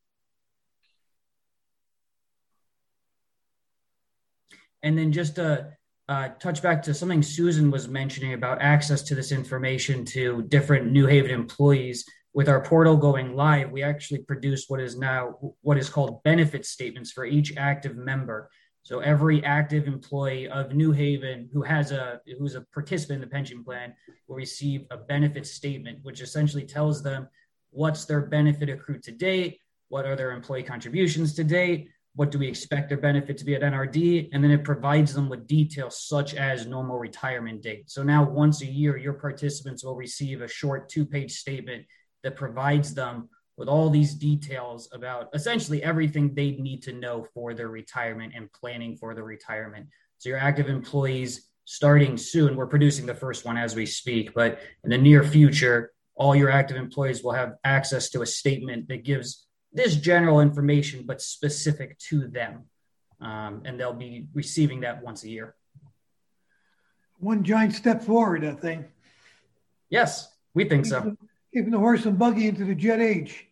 And then just to uh, touch back to something Susan was mentioning about access to this information to different New Haven employees. With our portal going live, we actually produce what is now what is called benefit statements for each active member. So every active employee of New Haven who has a who's a participant in the pension plan will receive a benefit statement, which essentially tells them what's their benefit accrued to date, what are their employee contributions to date, what do we expect their benefit to be at N R D, and then it provides them with details such as normal retirement date. So now once a year, your participants will receive a short two-page statement that provides them with all these details about essentially everything they need to know for their retirement and planning for their retirement. So your active employees starting soon, we're producing the first one as we speak, but in the near future, all your active employees will have access to a statement that gives this general information, but specific to them. Um, and they'll be receiving that once a year.
One giant step forward, I think.
Yes, we think so.
Keeping the horse and buggy into the jet age.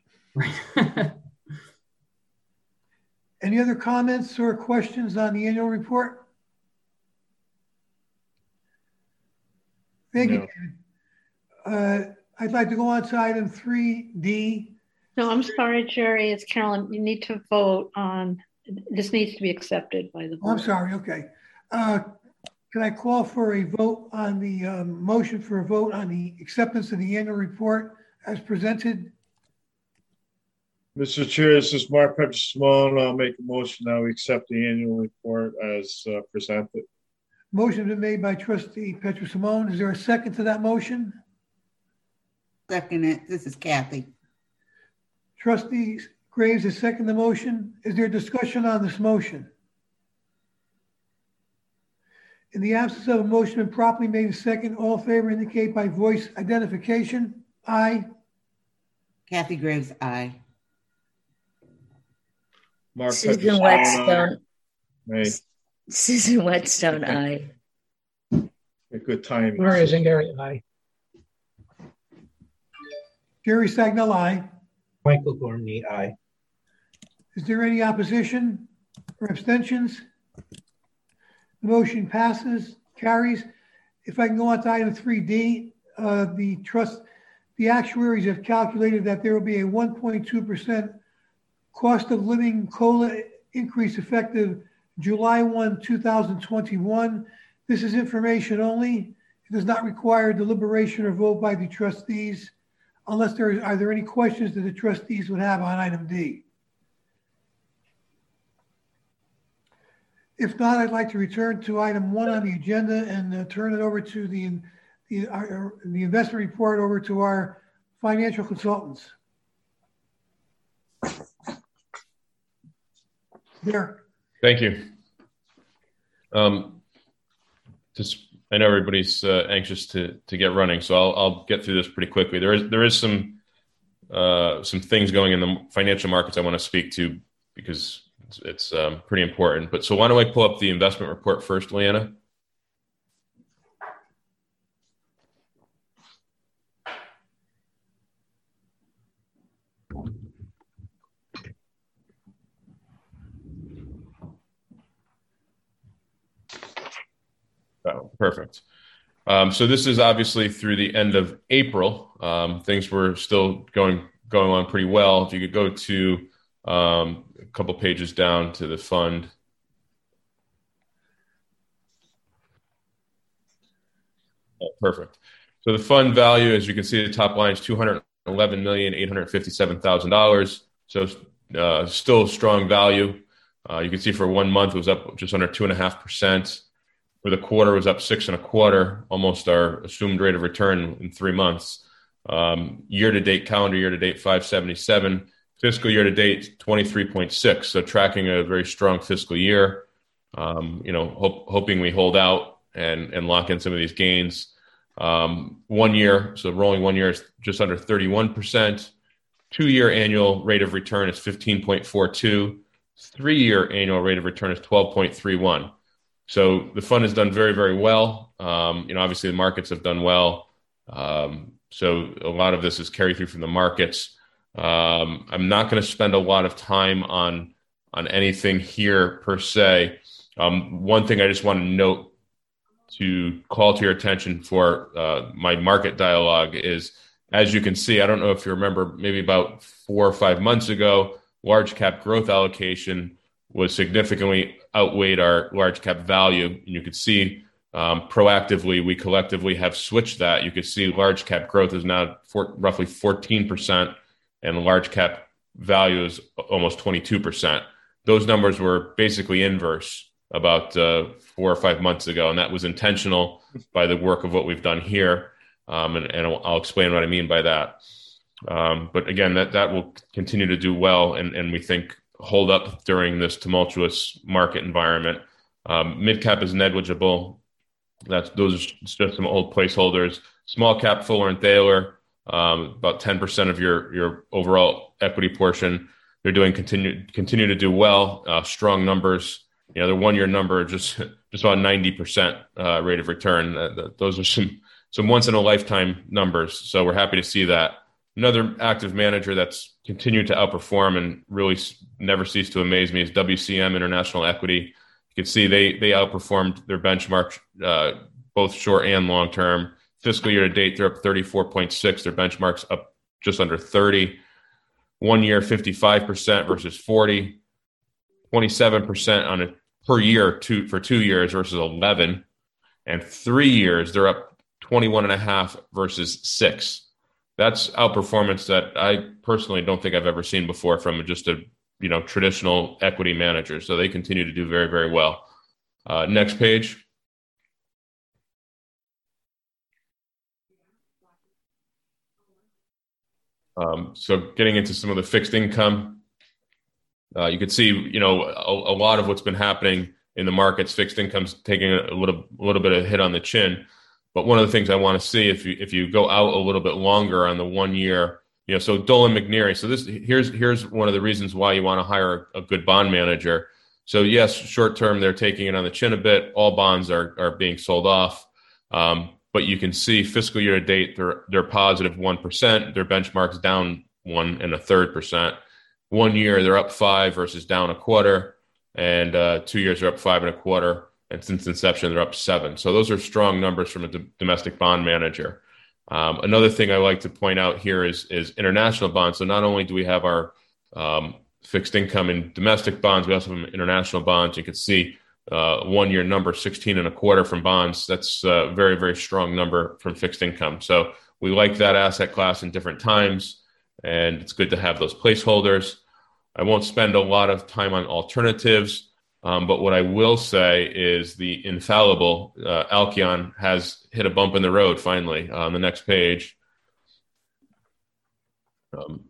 Any other comments or questions on the annual report? Thank no. you. Uh, I'd like to go on to item three D.
No, I'm sorry, Jerry. It's Carolyn. You need to vote on, this needs to be accepted by the board.
Oh, I'm sorry. Okay. Uh, can I call for a vote on the um, motion for a vote on the acceptance of the annual report as presented?
Mister Chair, this is Mark Petrosimone. I'll make a motion that we accept the annual report as uh, presented.
Motion been made by Trustee Petrosimone. Is there a second to that motion?
Second it. This is Kathy.
Trustee Graves has seconded the motion. Is there discussion on this motion? In the absence of a motion and properly made a second, all in favor indicate by voice identification. Aye.
Kathy Graves, aye.
Mark Susan Whetstone. Aye. Susan Whetstone, aye.
A good time.
Maria Zingari, aye.
Jerry Stagnell, aye.
Michael Gormley, aye.
Is there any opposition or abstentions? The motion passes, carries. If I can go on to item three D, uh, the trust, the actuaries have calculated that there will be a one point two percent cost of living COLA increase effective July first, two thousand twenty-one. This is information only. It does not require deliberation or vote by the trustees unless there is, are there any questions that the trustees would have on item D? If not, I'd like to return to item one on the agenda and uh, turn it over to the, the, uh, the investment report over to our financial consultants. There.
Thank you. Um, just, I know everybody's uh, anxious to to get running, so I'll I'll get through this pretty quickly. There is there is some uh, some things going in the financial markets I want to speak to because it's, it's um, pretty important. But so why don't I pull up the investment report first, Leanna? Oh, perfect. Um, so this is obviously through the end of April. Um, things were still going going on pretty well. If you could go to um, a couple pages down to the fund. Oh, perfect. So the fund value, as you can see, the top line is two hundred eleven million eight hundred fifty-seven thousand dollars. So uh, still strong value. Uh, you can see for one month it was up just under two and a half percent. For the quarter was up six and a quarter, almost our assumed rate of return in three months. Um, year to date, calendar year to date, five seventy-seven. Fiscal year to date, twenty-three point six. So tracking a very strong fiscal year. Um, you know, hope, hoping we hold out and and lock in some of these gains. Um, one year, so rolling one year is just under thirty-one percent. Two year annual rate of return is fifteen point four two. Three year annual rate of return is twelve point three one. So the fund has done very, very well. Um, you know, obviously the markets have done well. Um, so a lot of this is carried through from the markets. Um, I'm not going to spend a lot of time on on anything here per se. Um, one thing I just want to note to call to your attention for uh, my market dialogue is, as you can see, I don't know if you remember, maybe about four or five months ago, large cap growth allocation was significantly outweighed our large cap value. And you could see um, proactively, we collectively have switched that. You could see large cap growth is now for, roughly fourteen percent and large cap value is almost twenty-two percent. Those numbers were basically inverse about uh, four or five months ago. And that was intentional by the work of what we've done here. Um, and, and I'll explain what I mean by that. Um, but again, that, that will continue to do well. And, and we think hold up during this tumultuous market environment. Um, mid cap is negligible. That's those are just some old placeholders. Small cap, Fuller and Thaler, um, about ten percent of your your overall equity portion. They're doing continue continue to do well. Uh, strong numbers. You know, their one year number just just about ninety percent uh, rate of return. Uh, those are some some once in a lifetime numbers. So we're happy to see that. Another active manager that's continued to outperform and really never ceased to amaze me is W C M International Equity. You can see they they outperformed their benchmark, uh, both short and long term. Fiscal year to date, they're up thirty-four point six. Their benchmark's up just under thirty. One year, fifty-five percent versus forty. twenty-seven percent on a per year two, for two years versus eleven. And three years, they're up twenty-one and a half versus six. That's outperformance that I personally don't think I've ever seen before from just a you know traditional equity manager. So they continue to do very, very well. Uh, next page. Um, so getting into some of the fixed income, uh, you can see you know a, a lot of what's been happening in the markets. Fixed income's taking a little, a little bit of a hit on the chin. But one of the things I want to see, if you if you go out a little bit longer on the one year, you know, so Dolan McNeary. So this here's here's one of the reasons why you want to hire a, a good bond manager. So yes, short term they're taking it on the chin a bit. All bonds are are being sold off, um, but you can see fiscal year to date they're they're positive one percent. Their benchmark's down one and a third percent. One year they're up five versus down a quarter, and uh, two years are up five and a quarter. and since inception, they're up seven. So those are strong numbers from a d- domestic bond manager. Um, another thing I like to point out here is, is international bonds. So not only do we have our um, fixed income and domestic bonds, we also have international bonds. You can see uh, one-year number, sixteen and a quarter from bonds. That's a very, very strong number from fixed income. So we like that asset class in different times, and it's good to have those placeholders. I won't spend a lot of time on alternatives. Um, but what I will say is the infallible uh, Alkeon has hit a bump in the road finally on the next page. Um,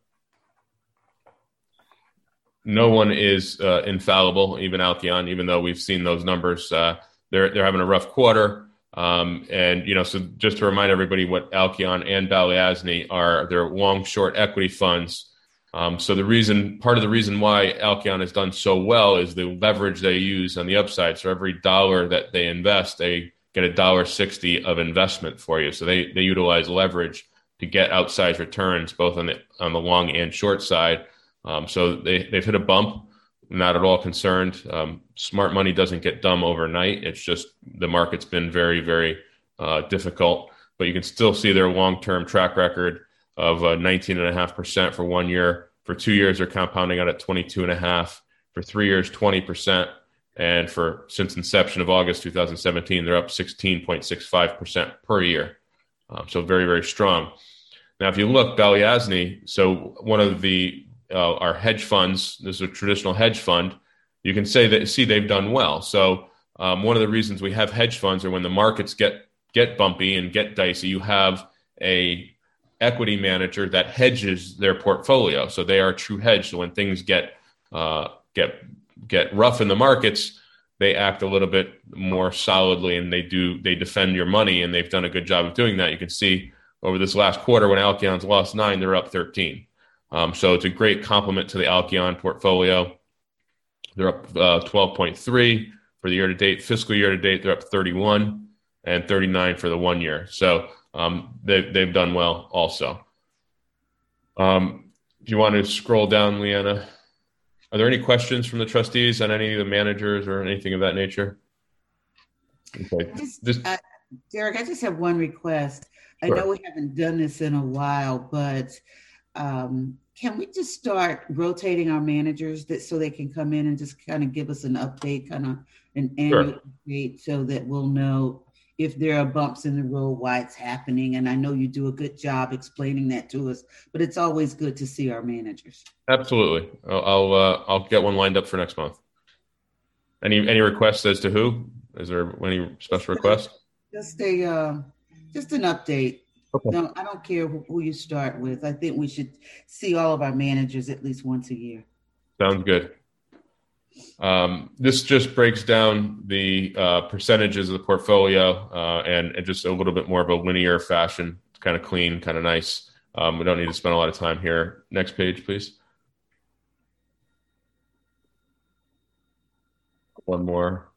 no one is uh, infallible, even Alkeon, even though we've seen those numbers. Uh, they're they're having a rough quarter. Um, and, you know, so just to remind everybody what Alkeon and Balyasny are, they're long short equity funds. Um, so the reason, part of the reason why Alkeon has done so well is the leverage they use on the upside. So every dollar that they invest, they get a dollar sixty of investment for you. So they they utilize leverage to get outsized returns, both on the on the long and short side. Um, so they they've hit a bump. Not at all concerned. Um, smart money doesn't get dumb overnight. It's just the market's been very very uh, difficult. But you can still see their long term track record of uh, nineteen point five percent for one year. For two years, they're compounding out at twenty-two point five. For three years, twenty percent. And for since inception of August two thousand seventeen, they're up sixteen point six five percent per year. Um, so very, very strong. Now, if you look, Balyasny, so one of the uh, our hedge funds, this is a traditional hedge fund, you can say that, see, they've done well. So um, one of the reasons we have hedge funds are when the markets get get bumpy and get dicey, you have a equity manager that hedges their portfolio. So they are a true hedge. So when things get uh, get get rough in the markets, they act a little bit more solidly and they do they defend your money, and they've done a good job of doing that. You can see over this last quarter when Alkeon's lost nine, they're up thirteen. Um, so it's a great complement to the Alkeon portfolio. They're up uh, twelve point three for the year to date. Fiscal year to date, they're up thirty-one and thirty-nine for the one year. So Um, they, they've done well also. Um, if you want to scroll down, Leanna, are there any questions from the trustees on any of the managers or anything of that nature? Okay.
Just, just, uh, Derek, I just have one request. I
Sure.
know we haven't done this in a while, but um, can we just start rotating our managers that, so they can come in and just kind of give us an update, kind of an annual
Sure.
update, so that we'll know if there are bumps in the road, why it's happening. And I know you do a good job explaining that to us, but it's always good to see our managers.
Absolutely. I'll I'll, uh, I'll get one lined up for next month. Any any requests as to who? Is there any special requests?
Just a uh, just an update.
Okay.
No, I don't care who, who you start with. I think we should see all of our managers at least once a year.
Sounds good. Um, this just breaks down the uh, percentages of the portfolio uh, and, and just a little bit more of a linear fashion. It's kind of clean, kind of nice. Um, we don't need to spend a lot of time here. Next page, please. One more.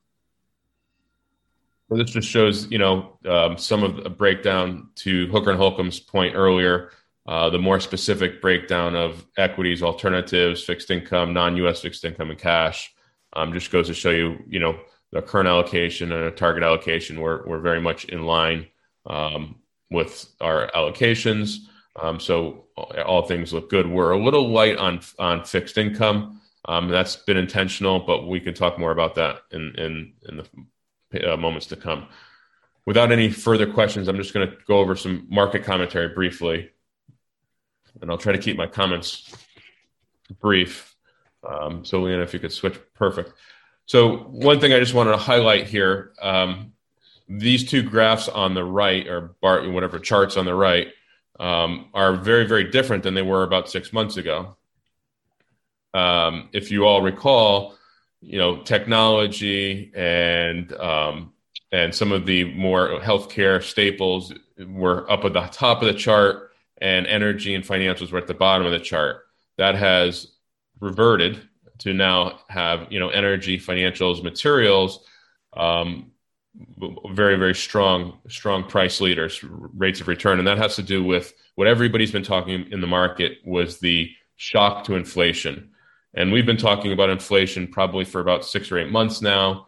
So this just shows, you know, um, some of the breakdown to Hooker and Holcomb's point earlier. Uh, the more specific breakdown of equities, alternatives, fixed income, non-U S fixed income, and cash um, just goes to show you, you know, the current allocation and a target allocation. We're we're very much in line um, with our allocations. Um, so all things look good. We're a little light on on fixed income. Um, that's been intentional, but we can talk more about that in in in the uh, moments to come. Without any further questions, I'm just going to go over some market commentary briefly. And I'll try to keep my comments brief. Um, so, Leanna, if you could switch, perfect. So one thing I just wanted to highlight here, um, these two graphs on the right, or bar, whatever charts on the right, um, are very, very different than they were about six months ago. Um, if you all recall, you know, technology and um, and some of the more healthcare staples were up at the top of the chart, and energy and financials were at the bottom of the chart. That has reverted to now have, you know, energy, financials, materials, um, very, very strong, strong price leaders, rates of return. And that has to do with what everybody's been talking in the market was the shock to inflation. And we've been talking about inflation probably for about six or eight months now.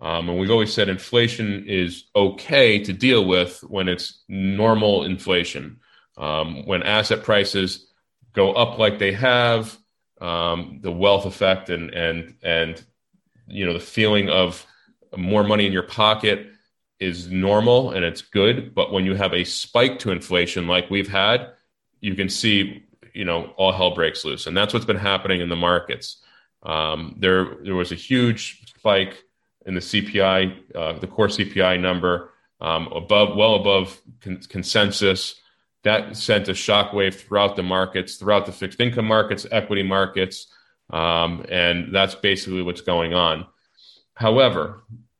Um, and we've always said inflation is okay to deal with when it's normal inflation. Um, when asset prices go up like they have, um, the wealth effect and and and you know the feeling of more money in your pocket is normal and it's good. But when you have a spike to inflation like we've had, you can see you know all hell breaks loose, and that's what's been happening in the markets. Um, there there was a huge spike in the C P I, uh, the core C P I number, um, above, well above con- consensus. That sent a shockwave throughout the markets, throughout the fixed income markets, equity markets, um, and that's basically what's going on. However,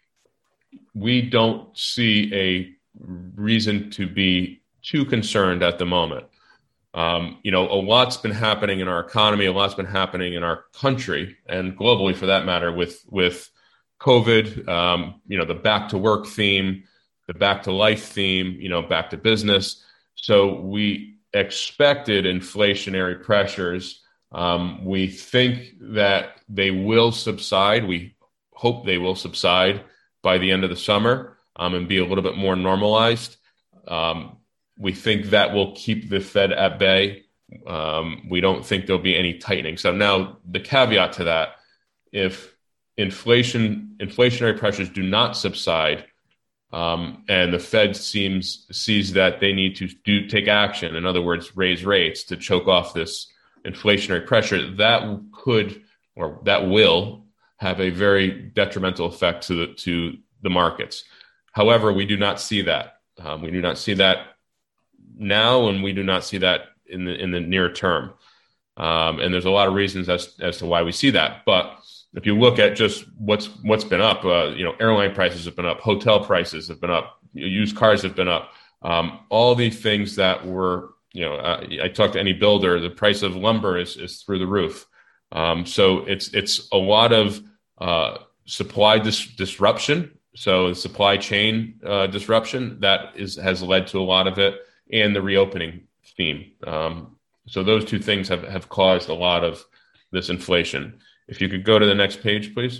we don't see a reason to be too concerned at the moment. Um, you know, a lot's been happening in our economy, a lot's been happening in our country, and globally for that matter, with with COVID, um, you know, the back to work theme, the back to life theme, you know, back to business. So we expected inflationary pressures. Um, we think that they will subside. We hope they will subside by the end of the summer um, and be a little bit more normalized. Um, we think that will keep the Fed at bay. Um, we don't think there'll be any tightening. So now the caveat to that, if inflation, inflationary pressures do not subside, Um, and the Fed seems sees that they need to do take action. In other words, raise rates to choke off this inflationary pressure. That could or that will have a very detrimental effect to the to the markets. However, we do not see that. Um, we do not see that now, and we do not see that in the in the near term. Um, and there's a lot of reasons as as to why we see that, but if you look at just what's what's been up, uh, you know, airline prices have been up, hotel prices have been up, used cars have been up. Um, all the things that were, you know, uh, I talked to any builder, the price of lumber is is through the roof. Um, so it's it's a lot of uh, supply dis- disruption. So the supply chain uh, disruption that is has led to a lot of it, and the reopening theme. Um, so those two things have have caused a lot of this inflation. If you could go to the next page, please.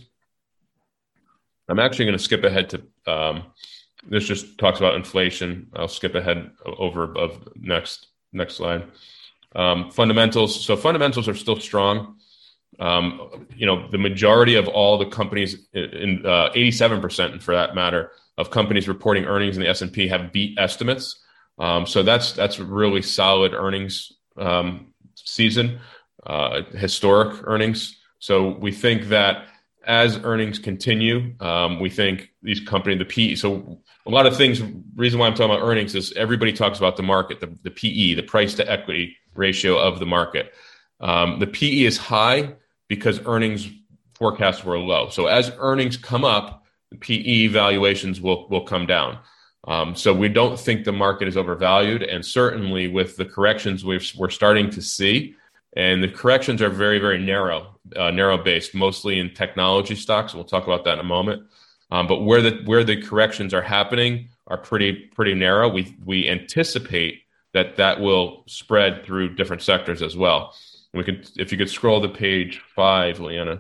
I'm actually going to skip ahead to, um, this just talks about inflation. I'll skip ahead over of next, next slide. Um, fundamentals. So fundamentals are still strong. Um, you know, the majority of all the companies, in uh, eighty-seven percent for that matter, of companies reporting earnings in the S and P have beat estimates. Um, so that's, that's really solid earnings um, season, uh, historic earnings. So we think that as earnings continue, um, we think these companies, the P E, so a lot of things, reason why I'm talking about earnings is everybody talks about the market, the, the P E, the price to equity ratio of the market. Um, the P E is high because earnings forecasts were low. So as earnings come up, the P E valuations will, will come down. Um, so we don't think the market is overvalued. And certainly with the corrections we've, we're starting to see, and the corrections are very, very narrow, uh, narrow-based, mostly in technology stocks. We'll talk about that in a moment. Um, but where the where the corrections are happening are pretty pretty narrow. We we anticipate that that will spread through different sectors as well. And we could, if you could scroll to page five, Leanna,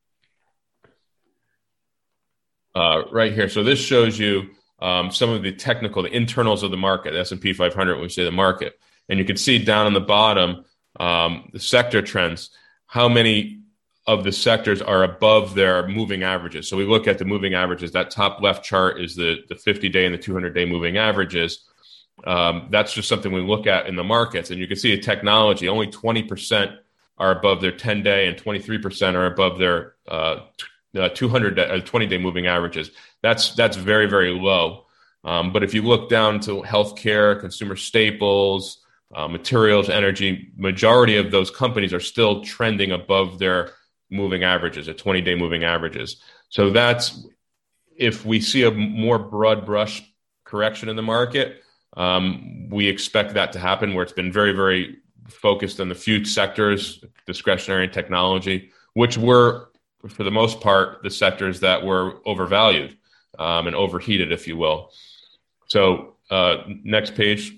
uh, right here. So this shows you um, some of the technical, the internals of the market, the S and P five hundred. When we say the market, and you can see down on the bottom. Um, the sector trends, how many of the sectors are above their moving averages. So we look at the moving averages. That top left chart is the, the fifty-day and the two hundred-day moving averages. Um, that's just something we look at in the markets. And you can see in technology, only twenty percent are above their ten-day and twenty-three percent are above their uh, two hundred, uh, twenty-day moving averages. That's, that's very, very low. Um, but if you look down to healthcare, consumer staples, Uh, materials, energy, majority of those companies are still trending above their moving averages, at twenty-day moving averages. So that's, if we see a more broad brush correction in the market, um, we expect that to happen, where it's been very, very focused on the few sectors, discretionary and technology, which were, for the most part, the sectors that were overvalued um, and overheated, if you will. So uh, next page.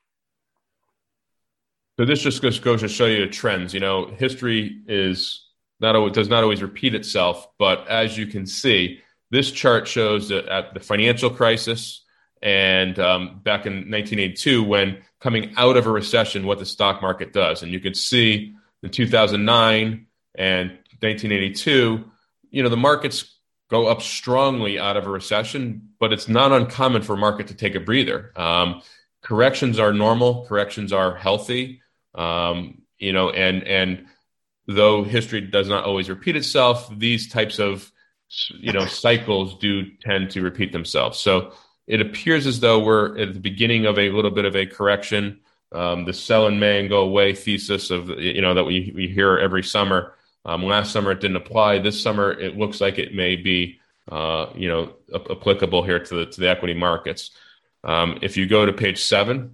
So this just goes to show you the trends. You know, history is not always, does not always repeat itself. But as you can see, this chart shows that at the financial crisis and um, back in nineteen eighty-two, when coming out of a recession, what the stock market does. And you can see in two thousand nine and nineteen eighty-two, you know, the markets go up strongly out of a recession, but it's not uncommon for a market to take a breather. Um, corrections are normal. Corrections are healthy. Um, you know, and and though history does not always repeat itself, these types of, you know, cycles do tend to repeat themselves. So it appears as though we're at the beginning of a little bit of a correction. Um, the sell in May and go away thesis of, you know, that we, we hear every summer. Um, last summer, it didn't apply. This summer, it looks like it may be, uh, you know, a- applicable here to the, to the equity markets. Um, if you go to page seven,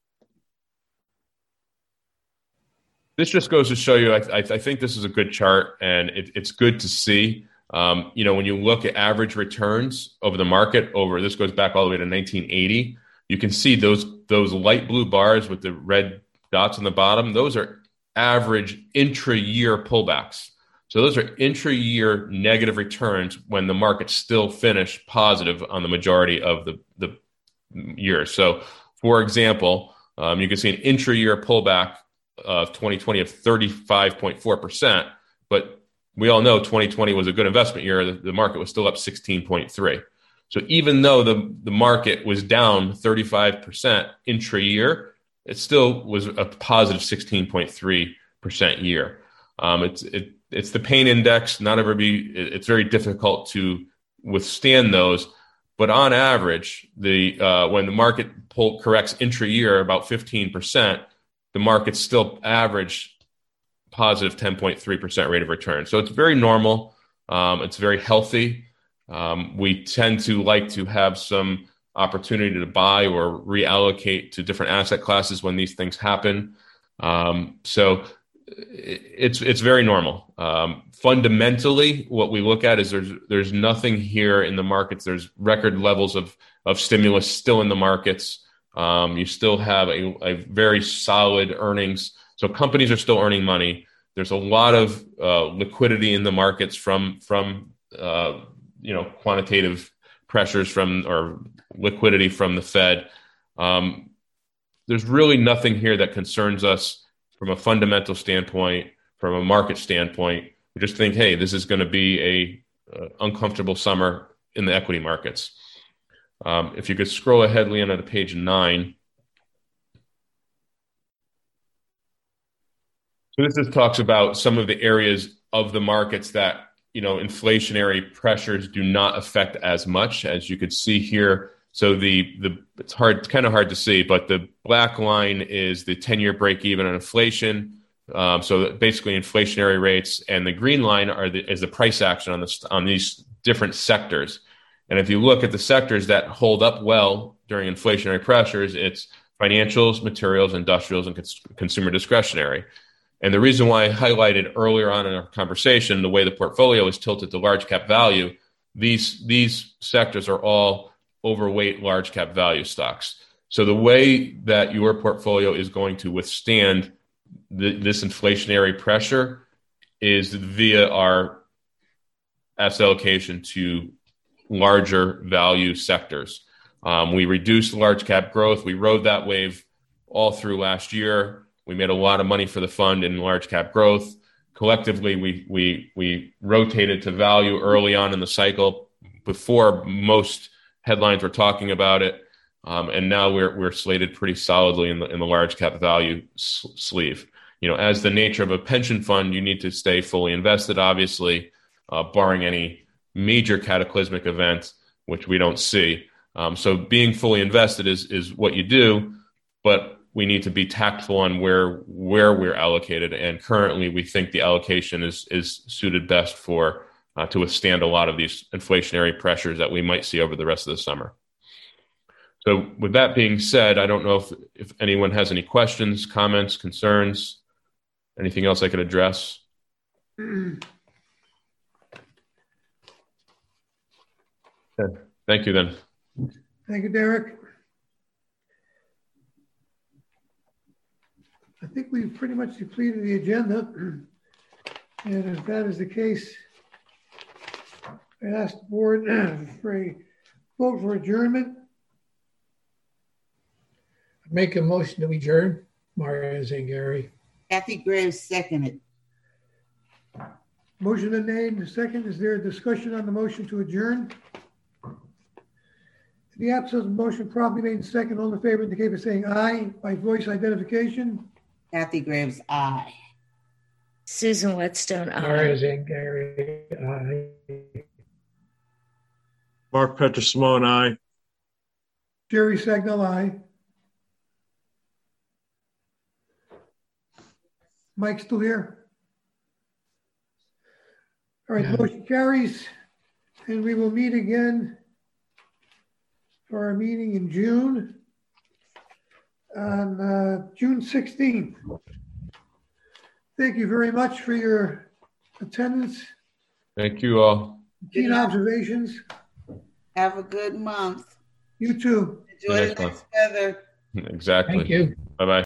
this just goes to show you, I, I, I think this is a good chart, and it, it's good to see. Um, you know, when you look at average returns over the market over, this goes back all the way to nineteen eighty, you can see those, those light blue bars with the red dots on the bottom. Those are average intra-year pullbacks. So those are intra-year negative returns when the markets still finish positive on the majority of the, the years. So, for example, um, you can see an intra-year pullback of twenty twenty of thirty-five point four percent, but we all know twenty twenty was a good investment year. The, the market was still up sixteen point three. So even though the, the market was down thirty-five percent intra-year, it still was a positive sixteen point three percent year. Um, it's it, it's the pain index. Not everybody, it's very difficult to withstand those. But on average, the uh, when the market pull, corrects intra-year about fifteen percent, the market's still average positive ten point three percent rate of return. So it's very normal. Um, it's very healthy. Um, we tend to like to have some opportunity to buy or reallocate to different asset classes when these things happen. Um, so it's it's very normal. Um, fundamentally, what we look at is there's there's nothing here in the markets. There's record levels of of stimulus still in the markets. Um, you still have a, a very solid earnings. So companies are still earning money. There's a lot of uh, liquidity in the markets from from uh, you know quantitative pressures from or liquidity from the Fed. Um, there's really nothing here that concerns us from a fundamental standpoint, from a market standpoint. We just think, hey, this is going to be a uh, uncomfortable summer in the equity markets. Um, if you could scroll ahead, Leanna, to page nine. So this just talks about some of the areas of the markets that, you know, inflationary pressures do not affect as much, as you could see here. So the the it's hard, it's kind of hard to see, but the black line is the ten-year break even on inflation. Um, so basically inflationary rates, and the green line are the, is the price action on this on these different sectors. And if you look at the sectors that hold up well during inflationary pressures, it's financials, materials, industrials, and cons- consumer discretionary. And the reason why I highlighted earlier on in our conversation the way the portfolio is tilted to large cap value, these these sectors are all overweight large cap value stocks. So the way that your portfolio is going to withstand the, this inflationary pressure is via our asset allocation to larger value sectors. Um, we reduced large cap growth. We rode that wave all through last year. We made a lot of money for the fund in large cap growth. Collectively, we we we rotated to value early on in the cycle before most headlines were talking about it, um, and now we're we're slated pretty solidly in the in the large cap value s- sleeve. You know, as the nature of a pension fund, you need to stay fully invested, obviously, uh, barring any major cataclysmic event, which we don't see. Um, so being fully invested is is what you do, but we need to be tactful on where where we're allocated. And currently, we think the allocation is is suited best for uh, to withstand a lot of these inflationary pressures that we might see over the rest of the summer. So with that being said, I don't know if, if anyone has any questions, comments, concerns, anything else I could address.
Mm.
Okay. Thank you then.
Thank you, Derek. I think we've pretty much depleted the agenda. And if that is the case, I ask the board for a vote for adjournment.
Make a motion to adjourn. Mario Zangari.
Kathy Graves seconded.
Motion and name. The second. Is there a discussion on the motion to adjourn? In the absence of motion properly made second, all in favor indicate by saying aye. By voice identification.
Kathy Graves, aye.
Susan Whetstone, aye.
Mario Zangari, aye.
Mark Petrosimone, aye.
Jerry Sagnell, aye. Mike still here? All right, yeah. Motion carries, and we will meet again for our meeting in June, on uh, June sixteenth. Thank you very much for your attendance.
Thank you all.
Keen observations.
Have a good month.
You too.
Enjoy the nice weather.
Exactly.
Thank you.
Bye-bye.